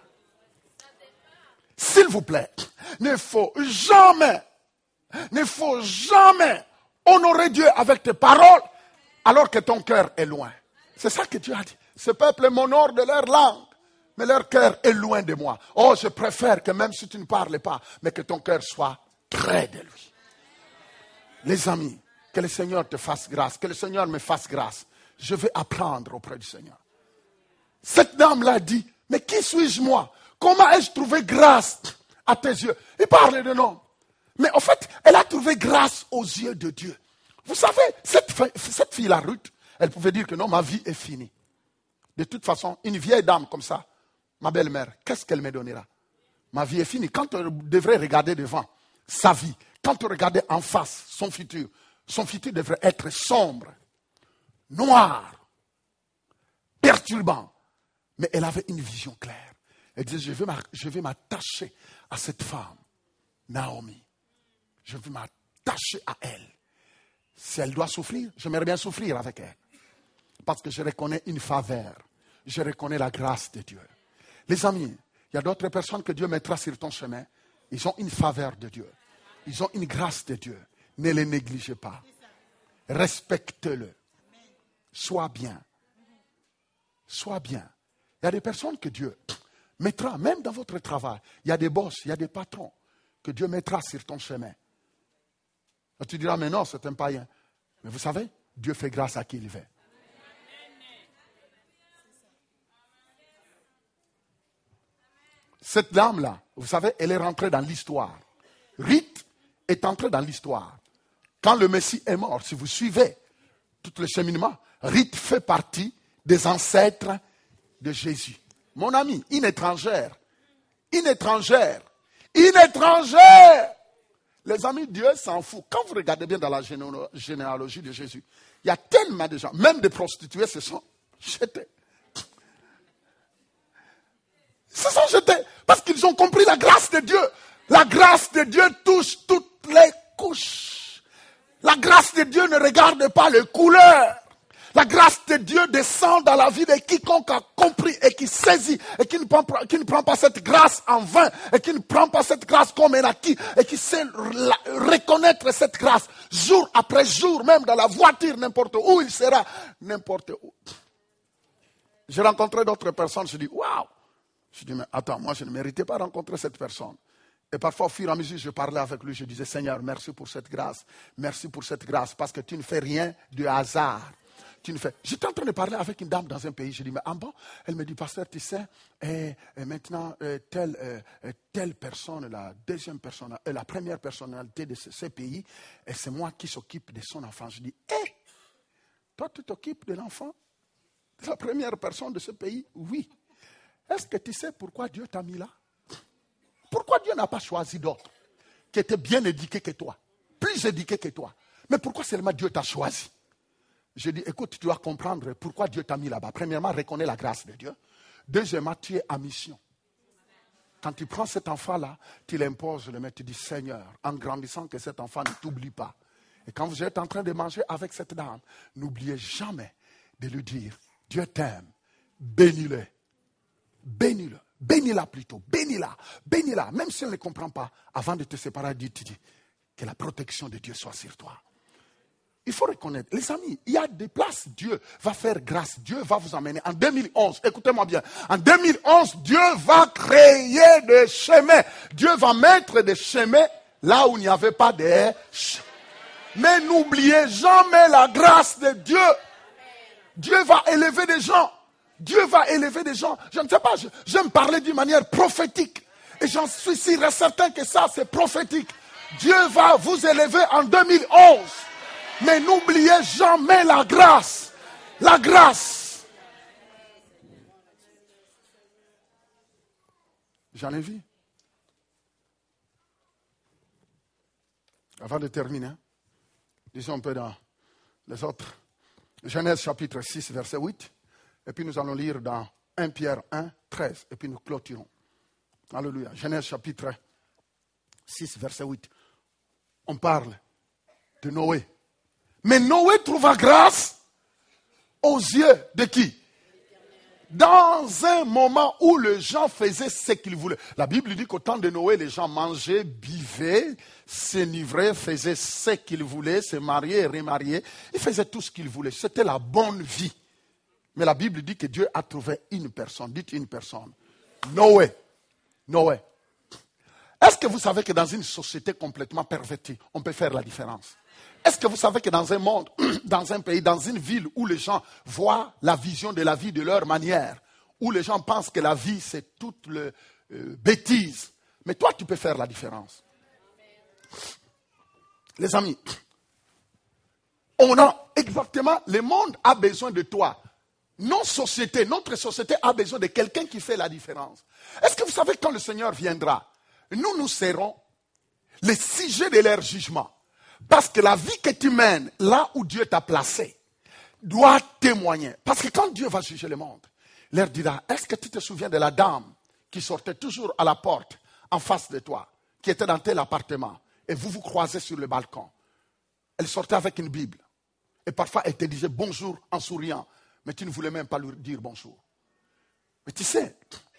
S'il vous plaît, ne faut jamais, ne faut jamais honorer Dieu avec tes paroles, alors que ton cœur est loin. C'est ça que Dieu a dit. Ce peuple m'honore de leur langue, mais leur cœur est loin de moi. Oh, je préfère que même si tu ne parles pas, mais que ton cœur soit près de lui. Les amis, que le Seigneur te fasse grâce, que le Seigneur me fasse grâce. Je vais apprendre auprès du Seigneur. Cette dame-là dit, mais qui suis-je moi? Comment ai-je trouvé grâce à tes yeux? Il parle de nom. Mais en fait, elle a trouvé grâce aux yeux de Dieu. Vous savez, cette, cette fille-là, Ruth, elle pouvait dire que non, ma vie est finie. De toute façon, une vieille dame comme ça, ma belle-mère, qu'est-ce qu'elle me donnera? Ma vie est finie. Quand on devrait regarder devant sa vie, quand on regardait en face son futur, son futur devrait être sombre, noir, perturbant. Mais elle avait une vision claire. Elle disait, je vais m'attacher à cette femme, Naomi. Je veux m'attacher à elle. Si elle doit souffrir, j'aimerais bien souffrir avec elle. Parce que je reconnais une faveur. Je reconnais la grâce de Dieu. Les amis, il y a d'autres personnes que Dieu mettra sur ton chemin. Ils ont une faveur de Dieu. Ils ont une grâce de Dieu. Ne les négligez pas. Respecte-le. Sois bien. Sois bien. Il y a des personnes que Dieu mettra, même dans votre travail. Il y a des boss, il y a des patrons que Dieu mettra sur ton chemin. Et tu diras, mais non, c'est un païen. Mais vous savez, Dieu fait grâce à qui il veut. Cette dame-là, vous savez, elle est rentrée dans l'histoire. Ruth est entrée dans l'histoire. Quand le Messie est mort, si vous suivez tout le cheminement, Ruth fait partie des ancêtres de Jésus. Mon ami, une étrangère, une étrangère, une étrangère. Les amis, Dieu s'en fout. Quand vous regardez bien dans la généalogie de Jésus, il y a tellement de gens, même des prostituées se sont jetées. Se sont jetés parce qu'ils ont compris la grâce de Dieu. La grâce de Dieu touche toutes les couches. La grâce de Dieu ne regarde pas les couleurs. La grâce de Dieu descend dans la vie de quiconque a compris et qui saisit et qui ne prend, qui ne prend pas cette grâce en vain et qui ne prend pas cette grâce comme un acquis et qui sait la, reconnaître cette grâce jour après jour, même dans la voiture, n'importe où il sera, n'importe où. J'ai rencontré d'autres personnes, je dis waouh! Je dis mais attends, moi je ne méritais pas rencontrer cette personne. Et parfois au fur et à mesure je parlais avec lui, je disais Seigneur, merci pour cette grâce, merci pour cette grâce parce que tu ne fais rien de hasard. Tu ne fais... J'étais en train de parler avec une dame dans un pays. Je dis, mais ah bon? Elle me dit, pasteur, tu sais, et, et maintenant, euh, telle, euh, telle personne, la deuxième personne, euh, la première personnalité de ce, ce pays, et c'est moi qui s'occupe de son enfant. Je dis, hé, hey, toi tu t'occupes de l'enfant de la première personne de ce pays? Oui. Est-ce que tu sais pourquoi Dieu t'a mis là? Pourquoi Dieu n'a pas choisi d'autres qui étaient bien éduqués que toi, plus éduqués que toi? Mais pourquoi seulement Dieu t'a choisi? Je dis, écoute, tu dois comprendre pourquoi Dieu t'a mis là-bas. Premièrement, reconnais la grâce de Dieu. Deuxièmement, tu es à mission. Quand tu prends cet enfant-là, tu l'imposes, le mets, tu dis, Seigneur, en grandissant, que cet enfant ne t'oublie pas. Et quand vous êtes en train de manger avec cette dame, n'oubliez jamais de lui dire, Dieu t'aime, bénis-le. Bénis-le. Bénis-la plutôt. Bénis-la. Bénis-la. Même si elle ne comprend pas, avant de te séparer, dis, tu dis, que la protection de Dieu soit sur toi. Il faut reconnaître, les amis, il y a des places, Dieu va faire grâce, Dieu va vous emmener. En deux mille onze, écoutez-moi bien, en deux mille onze, Dieu va créer des chemins. Dieu va mettre des chemins là où il n'y avait pas de chemins. Mais n'oubliez jamais la grâce de Dieu. Dieu va élever des gens. Dieu va élever des gens. Je ne sais pas, j'aime parler d'une manière prophétique. Et j'en suis sûr et certain que ça, c'est prophétique. Dieu va vous élever en deux mille onze. Mais n'oubliez jamais la grâce. La grâce. J'en ai vu. Avant de terminer, disons un peu dans les autres. Genèse chapitre six, verset huit. Et puis nous allons lire dans premier Pierre un, treize. Et puis nous clôturons. Alléluia. Genèse chapitre six, verset huit. On parle de Noé. Mais Noé trouva grâce aux yeux de qui? Dans un moment où les gens faisaient ce qu'ils voulaient. La Bible dit qu'au temps de Noé, les gens mangeaient, buvaient, s'enivraient, faisaient ce qu'ils voulaient, se mariaient, remariaient. Ils faisaient tout ce qu'ils voulaient. C'était la bonne vie. Mais la Bible dit que Dieu a trouvé une personne. Dites une personne. Noé. Noé. Est-ce que vous savez que dans une société complètement pervertie, on peut faire la différence? Est-ce que vous savez que dans un monde, dans un pays, dans une ville où les gens voient la vision de la vie de leur manière, où les gens pensent que la vie c'est toute le euh, bêtise, mais toi tu peux faire la différence. Les amis, on a exactement, le monde a besoin de toi. Notre société, notre société a besoin de quelqu'un qui fait la différence. Est-ce que vous savez que quand le Seigneur viendra, nous nous serons les sujets de leur jugement? Parce que la vie que tu mènes, là où Dieu t'a placé, doit témoigner. Parce que quand Dieu va juger le monde, il leur dira, est-ce que tu te souviens de la dame qui sortait toujours à la porte, en face de toi, qui était dans tel appartement, et vous vous croisez sur le balcon? Elle sortait avec une Bible. Et parfois, elle te disait bonjour en souriant, mais tu ne voulais même pas lui dire bonjour. Mais tu sais,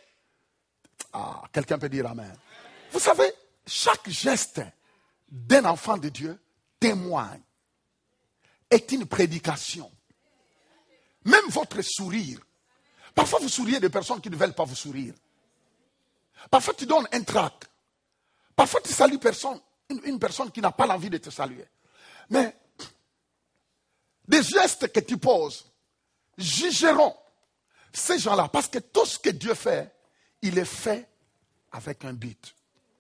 ah, quelqu'un peut dire amen. Vous savez, chaque geste d'un enfant de Dieu témoigne, est une prédication. Même votre sourire. Parfois vous souriez de personnes qui ne veulent pas vous sourire. Parfois tu donnes un trac. Parfois tu salues personne, une, une personne qui n'a pas l'envie de te saluer. Mais des gestes que tu poses jugeront ces gens-là. Parce que tout ce que Dieu fait, il est fait avec un but.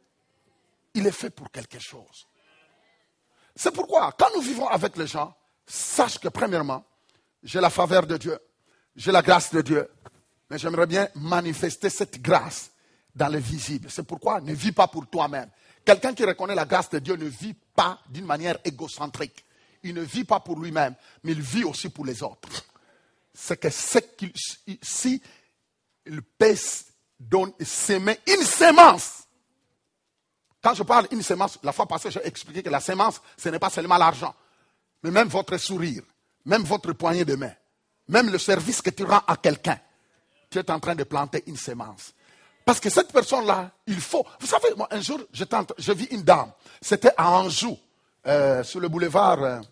Il est fait pour quelque chose. C'est pourquoi, quand nous vivons avec les gens, sache que premièrement, j'ai la faveur de Dieu, j'ai la grâce de Dieu, mais j'aimerais bien manifester cette grâce dans le visible. C'est pourquoi ne vis pas pour toi-même. Quelqu'un qui reconnaît la grâce de Dieu ne vit pas d'une manière égocentrique. Il ne vit pas pour lui-même, mais il vit aussi pour les autres. C'est que ce qu'il, si il peut donner, s'aimer une sémence. Quand je parle d'une sémence, la fois passée, j'ai expliqué que la sémence, ce n'est pas seulement l'argent, mais même votre sourire, même votre poignée de main, même le service que tu rends à quelqu'un, tu es en train de planter une sémence. Parce que cette personne-là, il faut... Vous savez, moi, un jour, je, tente, je vis une dame, c'était à Anjou, euh, sur le boulevard... Euh,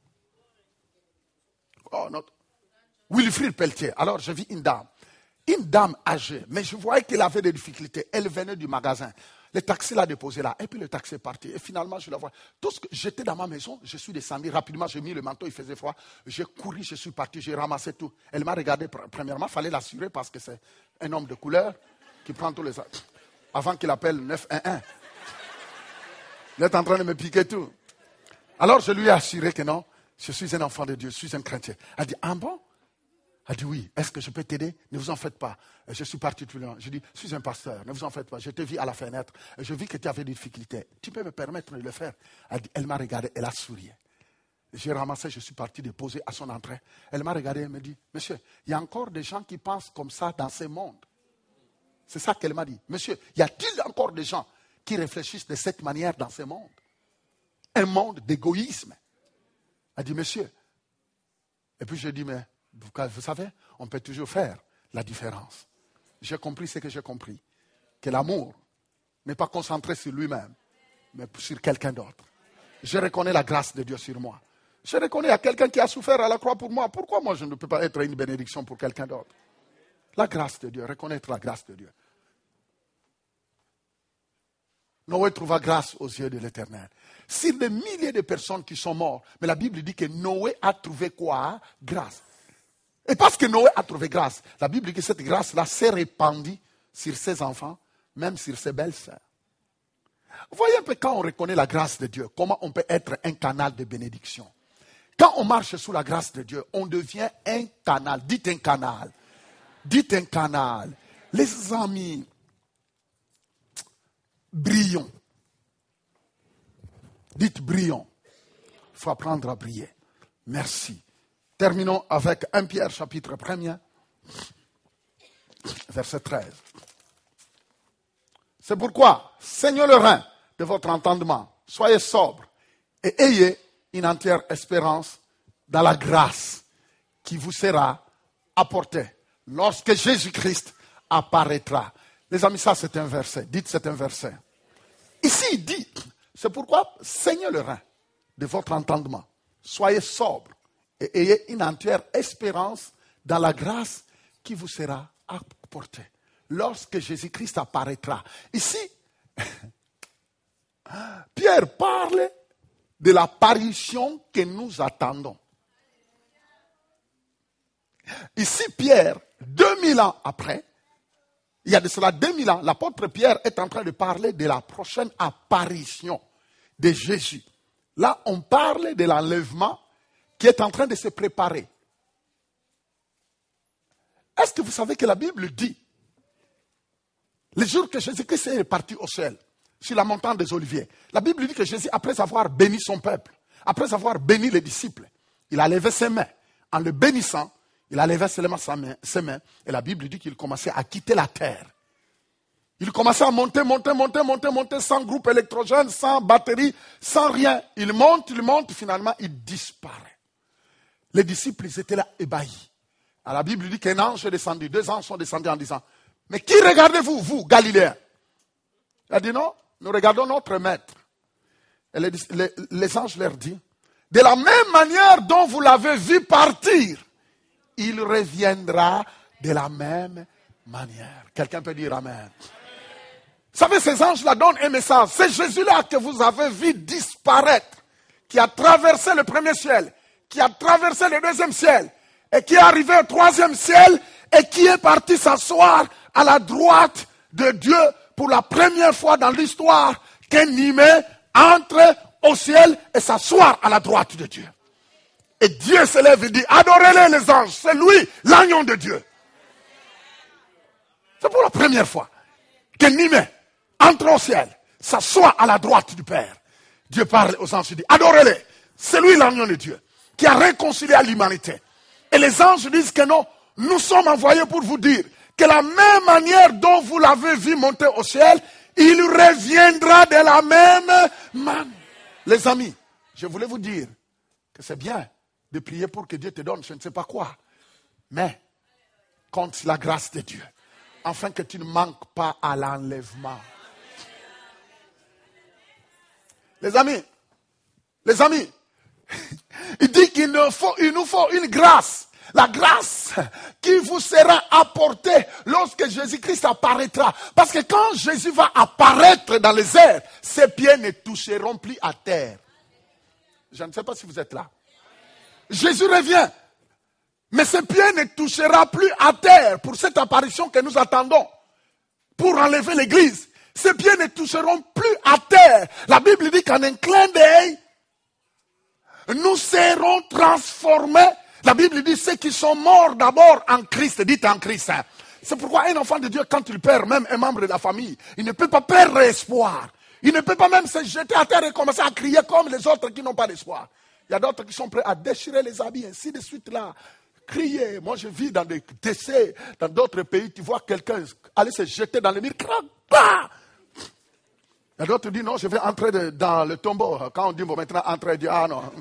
oh, notre, Wilfrid Pelletier. Alors, je vis une dame, une dame âgée, mais je voyais qu'elle avait des difficultés. Elle venait du magasin. Le taxi l'a déposé là, et puis le taxi est parti. Et finalement, je la vois. Tout ce que j'étais dans ma maison, je suis descendu rapidement, j'ai mis le manteau, il faisait froid. J'ai couru, je suis parti, j'ai ramassé tout. Elle m'a regardé, premièrement, il fallait l'assurer parce que c'est un homme de couleur qui prend tous les... Avant qu'il appelle neuf un un. Il est en train de me piquer tout. Alors je lui ai assuré que non, je suis un enfant de Dieu, je suis un chrétien. Elle dit, ah bon? Elle dit oui, est-ce que je peux t'aider? Ne vous en faites pas. Je suis parti tout le long. Je dis, je suis un pasteur, ne vous en faites pas. Je te vis à la fenêtre. Je vis que tu avais des difficultés. Tu peux me permettre de le faire? Elle, dit, elle m'a regardé, elle a souri. J'ai ramassé, je suis parti déposer à son entrée. Elle m'a regardé et me dit, monsieur, il y a encore des gens qui pensent comme ça dans ce monde. C'est ça qu'elle m'a dit. Monsieur, y a-t-il encore des gens qui réfléchissent de cette manière dans ce monde? Un monde d'égoïsme. Elle dit, monsieur. Et puis je dis, mais vous savez, on peut toujours faire la différence. J'ai compris ce que j'ai compris. Que l'amour n'est pas concentré sur lui-même, mais sur quelqu'un d'autre. Je reconnais la grâce de Dieu sur moi. Je reconnais à quelqu'un qui a souffert à la croix pour moi. Pourquoi moi je ne peux pas être une bénédiction pour quelqu'un d'autre? La grâce de Dieu, reconnaître la grâce de Dieu. Noé trouva grâce aux yeux de l'Éternel. Sur des milliers de personnes qui sont mortes, mais la Bible dit que Noé a trouvé quoi? Grâce. Et parce que Noé a trouvé grâce, la Bible dit que cette grâce-là s'est répandue sur ses enfants, même sur ses belles-sœurs. Vous voyez un peu quand on reconnaît la grâce de Dieu, comment on peut être un canal de bénédiction. Quand on marche sous la grâce de Dieu, on devient un canal. Dites un canal. Dites un canal. Les amis, brillons. Dites brillons. Il faut apprendre à briller. Merci. Terminons avec un Pierre chapitre un, verset treize. C'est pourquoi, saignez le rein de votre entendement, soyez sobre et ayez une entière espérance dans la grâce qui vous sera apportée lorsque Jésus-Christ apparaîtra. Les amis, ça c'est un verset. Dites c'est un verset. Ici il dit, c'est pourquoi saignez le rein de votre entendement. Soyez sobre et ayez une entière espérance dans la grâce qui vous sera apportée. Lorsque Jésus-Christ apparaîtra. Ici, Pierre parle de l'apparition que nous attendons. Ici, Pierre, deux mille ans après, il y a de cela deux mille ans, l'apôtre Pierre est en train de parler de la prochaine apparition de Jésus. Là, on parle de l'enlèvement qui est en train de se préparer. Est-ce que vous savez que la Bible dit, le jour que Jésus-Christ est parti au ciel, sur la montagne des Oliviers, la Bible dit que Jésus, après avoir béni son peuple, après avoir béni les disciples, il a levé ses mains. En le bénissant, il a levé seulement ses mains. Et la Bible dit qu'il commençait à quitter la terre. Il commençait à monter, monter, monter, monter, monter, sans groupe électrogène, sans batterie, sans rien. Il monte, il monte, finalement, il disparaît. Les disciples, ils étaient là, ébahis. Alors, la Bible dit qu'un ange est descendu, deux anges sont descendus en disant, mais qui regardez-vous, vous, Galiléens? Il a dit non, nous regardons notre maître. Et les, les, les anges leur disent, de la même manière dont vous l'avez vu partir, il reviendra de la même manière. Quelqu'un peut dire amen. Vous savez, ces anges-là donnent un message. C'est Jésus-là que vous avez vu disparaître, qui a traversé le premier ciel, qui a traversé le deuxième ciel, et qui est arrivé au troisième ciel, et qui est parti s'asseoir à la droite de Dieu pour la première fois dans l'histoire qu'un humain entre au ciel et s'asseoir à la droite de Dieu. Et Dieu se lève et dit, adorez-les les anges, c'est lui, l'agneau de Dieu. C'est pour la première fois qu'un humain entre au ciel, s'assoit à la droite du Père. Dieu parle aux anges et dit, adorez-les, c'est lui l'agneau de Dieu, qui a réconcilié l'humanité. Et les anges disent que non, nous sommes envoyés pour vous dire que la même manière dont vous l'avez vu monter au ciel, il reviendra de la même manière. Les amis, je voulais vous dire que c'est bien de prier pour que Dieu te donne je ne sais pas quoi. Mais compte la grâce de Dieu, afin que tu ne manques pas à l'enlèvement. Les amis, les amis, il dit qu'il nous faut, il nous faut une grâce. La grâce qui vous sera apportée lorsque Jésus-Christ apparaîtra. Parce que quand Jésus va apparaître dans les airs, ses pieds ne toucheront plus à terre. Je ne sais pas si vous êtes là. Jésus revient. Mais ses pieds ne toucheront plus à terre pour cette apparition que nous attendons. Pour enlever l'église. Ses pieds ne toucheront plus à terre. La Bible dit qu'en un clin d'œil, nous serons transformés. La Bible dit ceux qui sont morts d'abord en Christ, dites en Christ. Hein. C'est pourquoi un enfant de Dieu, quand il perd même un membre de la famille, il ne peut pas perdre espoir. Il ne peut pas même se jeter à terre et commencer à crier comme les autres qui n'ont pas d'espoir. Il y a d'autres qui sont prêts à déchirer les habits, ainsi de suite là. Crier. Moi je vis dans des décès, dans d'autres pays, tu vois quelqu'un aller se jeter dans le mur. Il y a d'autres qui disent non, je vais entrer de, dans le tombeau. Quand on dit bon maintenant entrer, il dit ah non.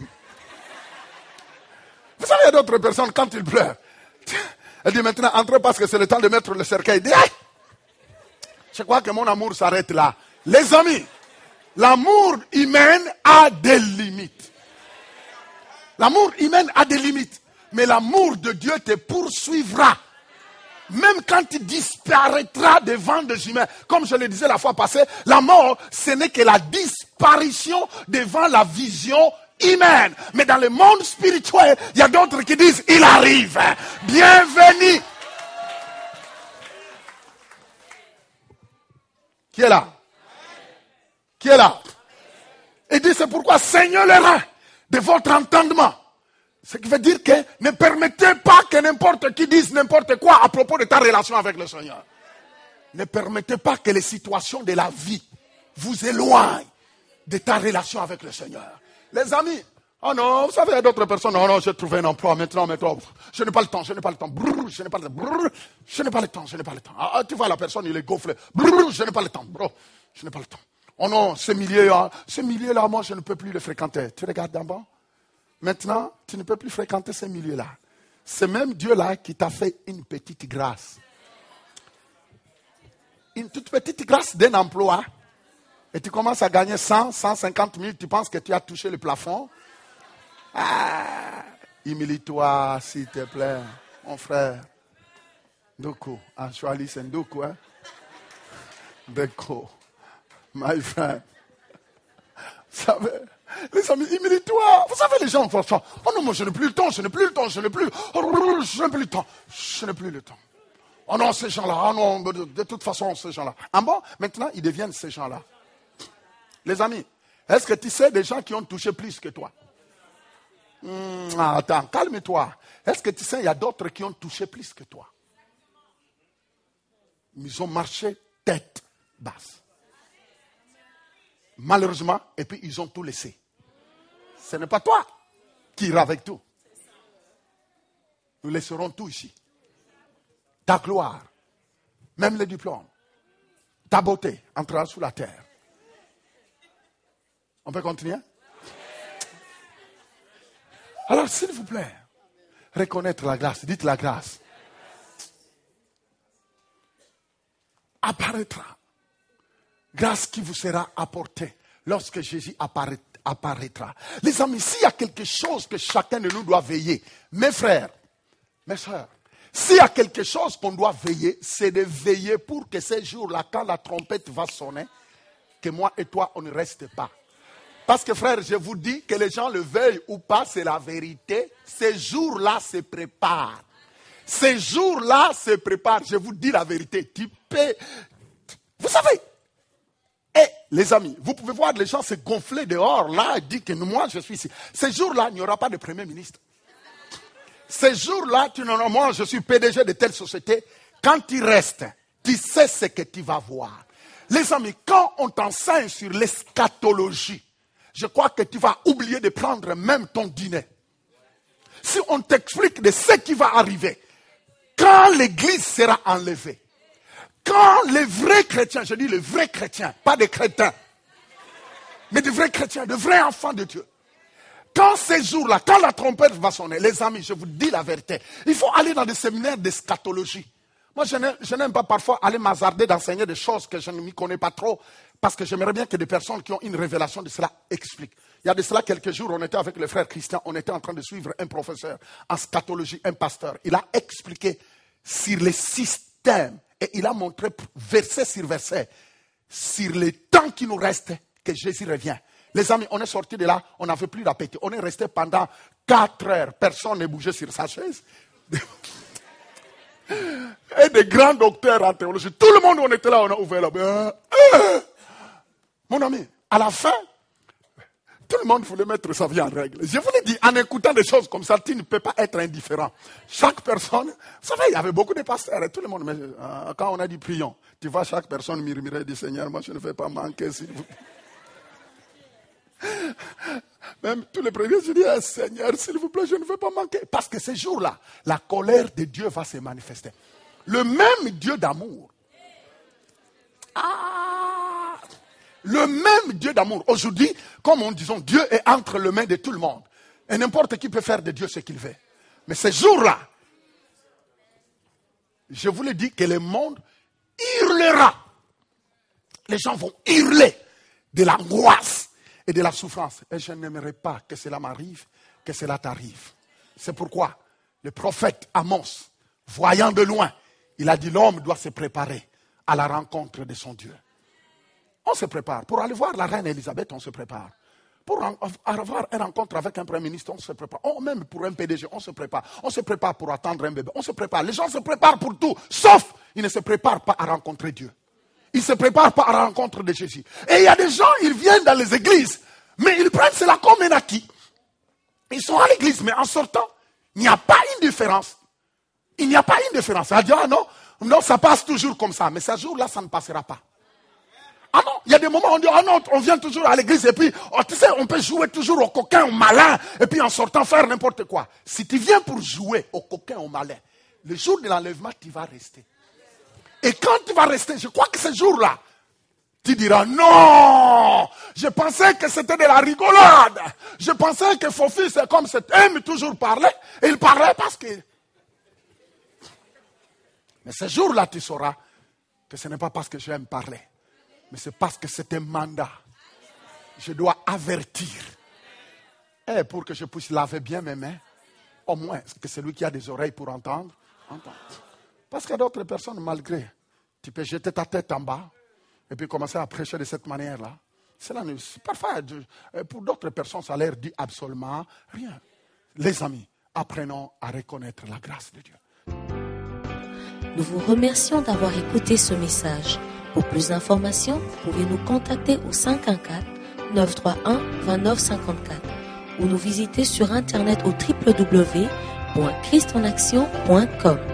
Vous savez, il y a d'autres personnes, quand ils pleurent, elle dit maintenant, entrez parce que c'est le temps de mettre le cercueil. Il dit, hey! Je crois que mon amour s'arrête là. Les amis, l'amour humain a des limites. L'amour humain a des limites. Mais l'amour de Dieu te poursuivra. Même quand tu disparaîtras devant des humains. Comme je le disais la fois passée, la mort, ce n'est que la disparition devant la vision humaine. Mais dans le monde spirituel, il y a d'autres qui disent, il arrive. Bienvenue. Qui est là? Qui est là? Il dit, c'est pourquoi saignez les reins de votre entendement. Ce qui veut dire que ne permettez pas que n'importe qui dise n'importe quoi à propos de ta relation avec le Seigneur. Ne permettez pas que les situations de la vie vous éloignent de ta relation avec le Seigneur. Les amis, oh non, vous savez, il y a d'autres personnes, non, non, j'ai trouvé un emploi, maintenant, maintenant, je n'ai pas le temps, je n'ai pas le temps, brrr, je n'ai pas le temps, brrr, je n'ai pas le temps, je n'ai pas le temps. Ah, tu vois, la personne, il est gonflé, brrr, je n'ai pas le temps, bro, je n'ai pas le temps. Oh non, ce milieu-là, ce milieu-là, moi, je ne peux plus le fréquenter. Tu regardes d'en bas. Maintenant, tu ne peux plus fréquenter ce milieu-là. C'est même Dieu-là qui t'a fait une petite grâce. Une toute petite grâce d'un emploi. Et tu commences à gagner cent, cent cinquante mille, tu penses que tu as touché le plafond. Ah, humilie-toi, s'il te plaît, mon frère. Ndoko, actually c'est Ndoko, hein. Ndoko, my friend. Vous savez, les amis, humilie-toi. Vous savez, les gens, oh non, moi je n'ai plus le temps, je n'ai plus le temps, je n'ai plus, oh, je n'ai plus le temps, je n'ai plus le temps. Oh non, ces gens-là, oh non, de, de toute façon, ces gens-là. Ah bon, maintenant, ils deviennent ces gens-là. Les amis, est-ce que tu sais des gens qui ont touché plus que toi? Hum, attends, calme-toi. Est-ce que tu sais, il y a d'autres qui ont touché plus que toi? Ils ont marché tête basse. Malheureusement, et puis ils ont tout laissé. Ce n'est pas toi qui iras avec tout. Nous laisserons tout ici. Ta gloire, même les diplômes, ta beauté entrera sous la terre. On peut continuer? Alors, s'il vous plaît, reconnaître la grâce. Dites la grâce. Apparaîtra. Grâce qui vous sera apportée lorsque Jésus apparaît, apparaîtra. Les amis, s'il y a quelque chose que chacun de nous doit veiller, mes frères, mes soeurs, s'il y a quelque chose qu'on doit veiller, c'est de veiller pour que ces jours-là, quand la trompette va sonner, que moi et toi, on ne reste pas. Parce que frère, je vous dis que les gens le veuillent ou pas, c'est la vérité. Ces jours-là se préparent. Ces jours-là se préparent. Je vous dis la vérité. Tu peux... Vous savez, et les amis, vous pouvez voir les gens se gonfler dehors, là, et dire que moi je suis ici. Ces jours-là, il n'y aura pas de Premier ministre. Ces jours-là, tu n'en as, moi je suis P D G de telle société. Quand tu restes, tu sais ce que tu vas voir. Les amis, quand on t'enseigne sur l'eschatologie, je crois que tu vas oublier de prendre même ton dîner. Si on t'explique de ce qui va arriver, quand l'église sera enlevée, quand les vrais chrétiens, je dis les vrais chrétiens, pas des crétins, mais des vrais chrétiens, de vrais enfants de Dieu, quand ces jours-là, quand la trompette va sonner, les amis, je vous dis la vérité, il faut aller dans des séminaires d'eschatologie. Moi, je n'aime, je n'aime pas parfois aller m'hasarder d'enseigner des choses que je ne m'y connais pas trop, parce que j'aimerais bien que des personnes qui ont une révélation de cela expliquent. Il y a de cela quelques jours, on était avec le frère Christian, on était en train de suivre un professeur en scatologie, un pasteur. Il a expliqué sur les systèmes et il a montré verset sur verset sur les temps qui nous restent que Jésus revient. Les amis, on est sortis de là, on n'avait plus d'appétit. On est resté pendant quatre heures, personne n'est bougé sur sa chaise. Et des grands docteurs en théologie. Tout le monde, on était là, on a ouvert la bouche. Mon ami, à la fin, tout le monde voulait mettre sa vie en règle. Je vous l'ai dit, en écoutant des choses comme ça, tu ne peux pas être indifférent. Chaque personne, vous savez, il y avait beaucoup de pasteurs et tout le monde, mais euh, quand on a dit prions, tu vois, chaque personne murmurait et dit, Seigneur, moi je ne vais pas manquer, s'il vous plaît. Même tous les premiers, je dis, eh, Seigneur, s'il vous plaît, je ne veux pas manquer. Parce que ces jours-là, la colère de Dieu va se manifester. Le même Dieu d'amour. Ah, le même Dieu d'amour. Aujourd'hui, comme on dit, Dieu est entre les mains de tout le monde. Et n'importe qui peut faire de Dieu ce qu'il veut. Mais ces jours-là, je vous le dis que le monde hurlera. Les gens vont hurler de l'angoisse et de la souffrance. Et je n'aimerais pas que cela m'arrive, que cela t'arrive. C'est pourquoi le prophète Amos, voyant de loin, il a dit l'homme doit se préparer à la rencontre de son Dieu. On se prépare. Pour aller voir la reine Elisabeth, on se prépare. Pour avoir une rencontre avec un premier ministre, on se prépare. Oh, même pour un P D G, on se prépare. On se prépare pour attendre un bébé. On se prépare. Les gens se préparent pour tout, sauf ils ne se préparent pas à rencontrer Dieu. Ils ne se préparent pas à la rencontre de Jésus. Et il y a des gens, ils viennent dans les églises, mais ils prennent cela comme un acquis. Ils sont à l'église, mais en sortant, il n'y a pas une différence. Il n'y a pas une différence. Ça dit, ah non, non, ça passe toujours comme ça. Mais ce jour-là, ça ne passera pas. Ah non, il y a des moments où on dit, ah non, on vient toujours à l'église et puis, oh, tu sais, on peut jouer toujours au coquin, au malin, et puis en sortant faire n'importe quoi. Si tu viens pour jouer au coquin, au malin, le jour de l'enlèvement, tu vas rester. Et quand tu vas rester, je crois que ce jour-là, tu diras, non, je pensais que c'était de la rigolade. Je pensais que Fofi, c'est comme cet aime toujours parler. Et il parlait parce qu'il Mais ce jour-là, tu sauras que ce n'est pas parce que j'aime parler, mais c'est parce que c'est un mandat. Je dois avertir. Et pour que je puisse laver bien mes mains, au moins que celui qui a des oreilles pour entendre, entende. Parce qu'il y a d'autres personnes, malgré, tu peux jeter ta tête en bas et puis commencer à prêcher de cette manière-là. Cela ne, parfois, pour d'autres personnes, ça leur dit absolument rien. Les amis, apprenons à reconnaître la grâce de Dieu. Nous vous remercions d'avoir écouté ce message. Pour plus d'informations, vous pouvez nous contacter au cinq un quatre, neuf trois un, deux neuf cinq quatre ou nous visiter sur internet au w w w point christ en action point com.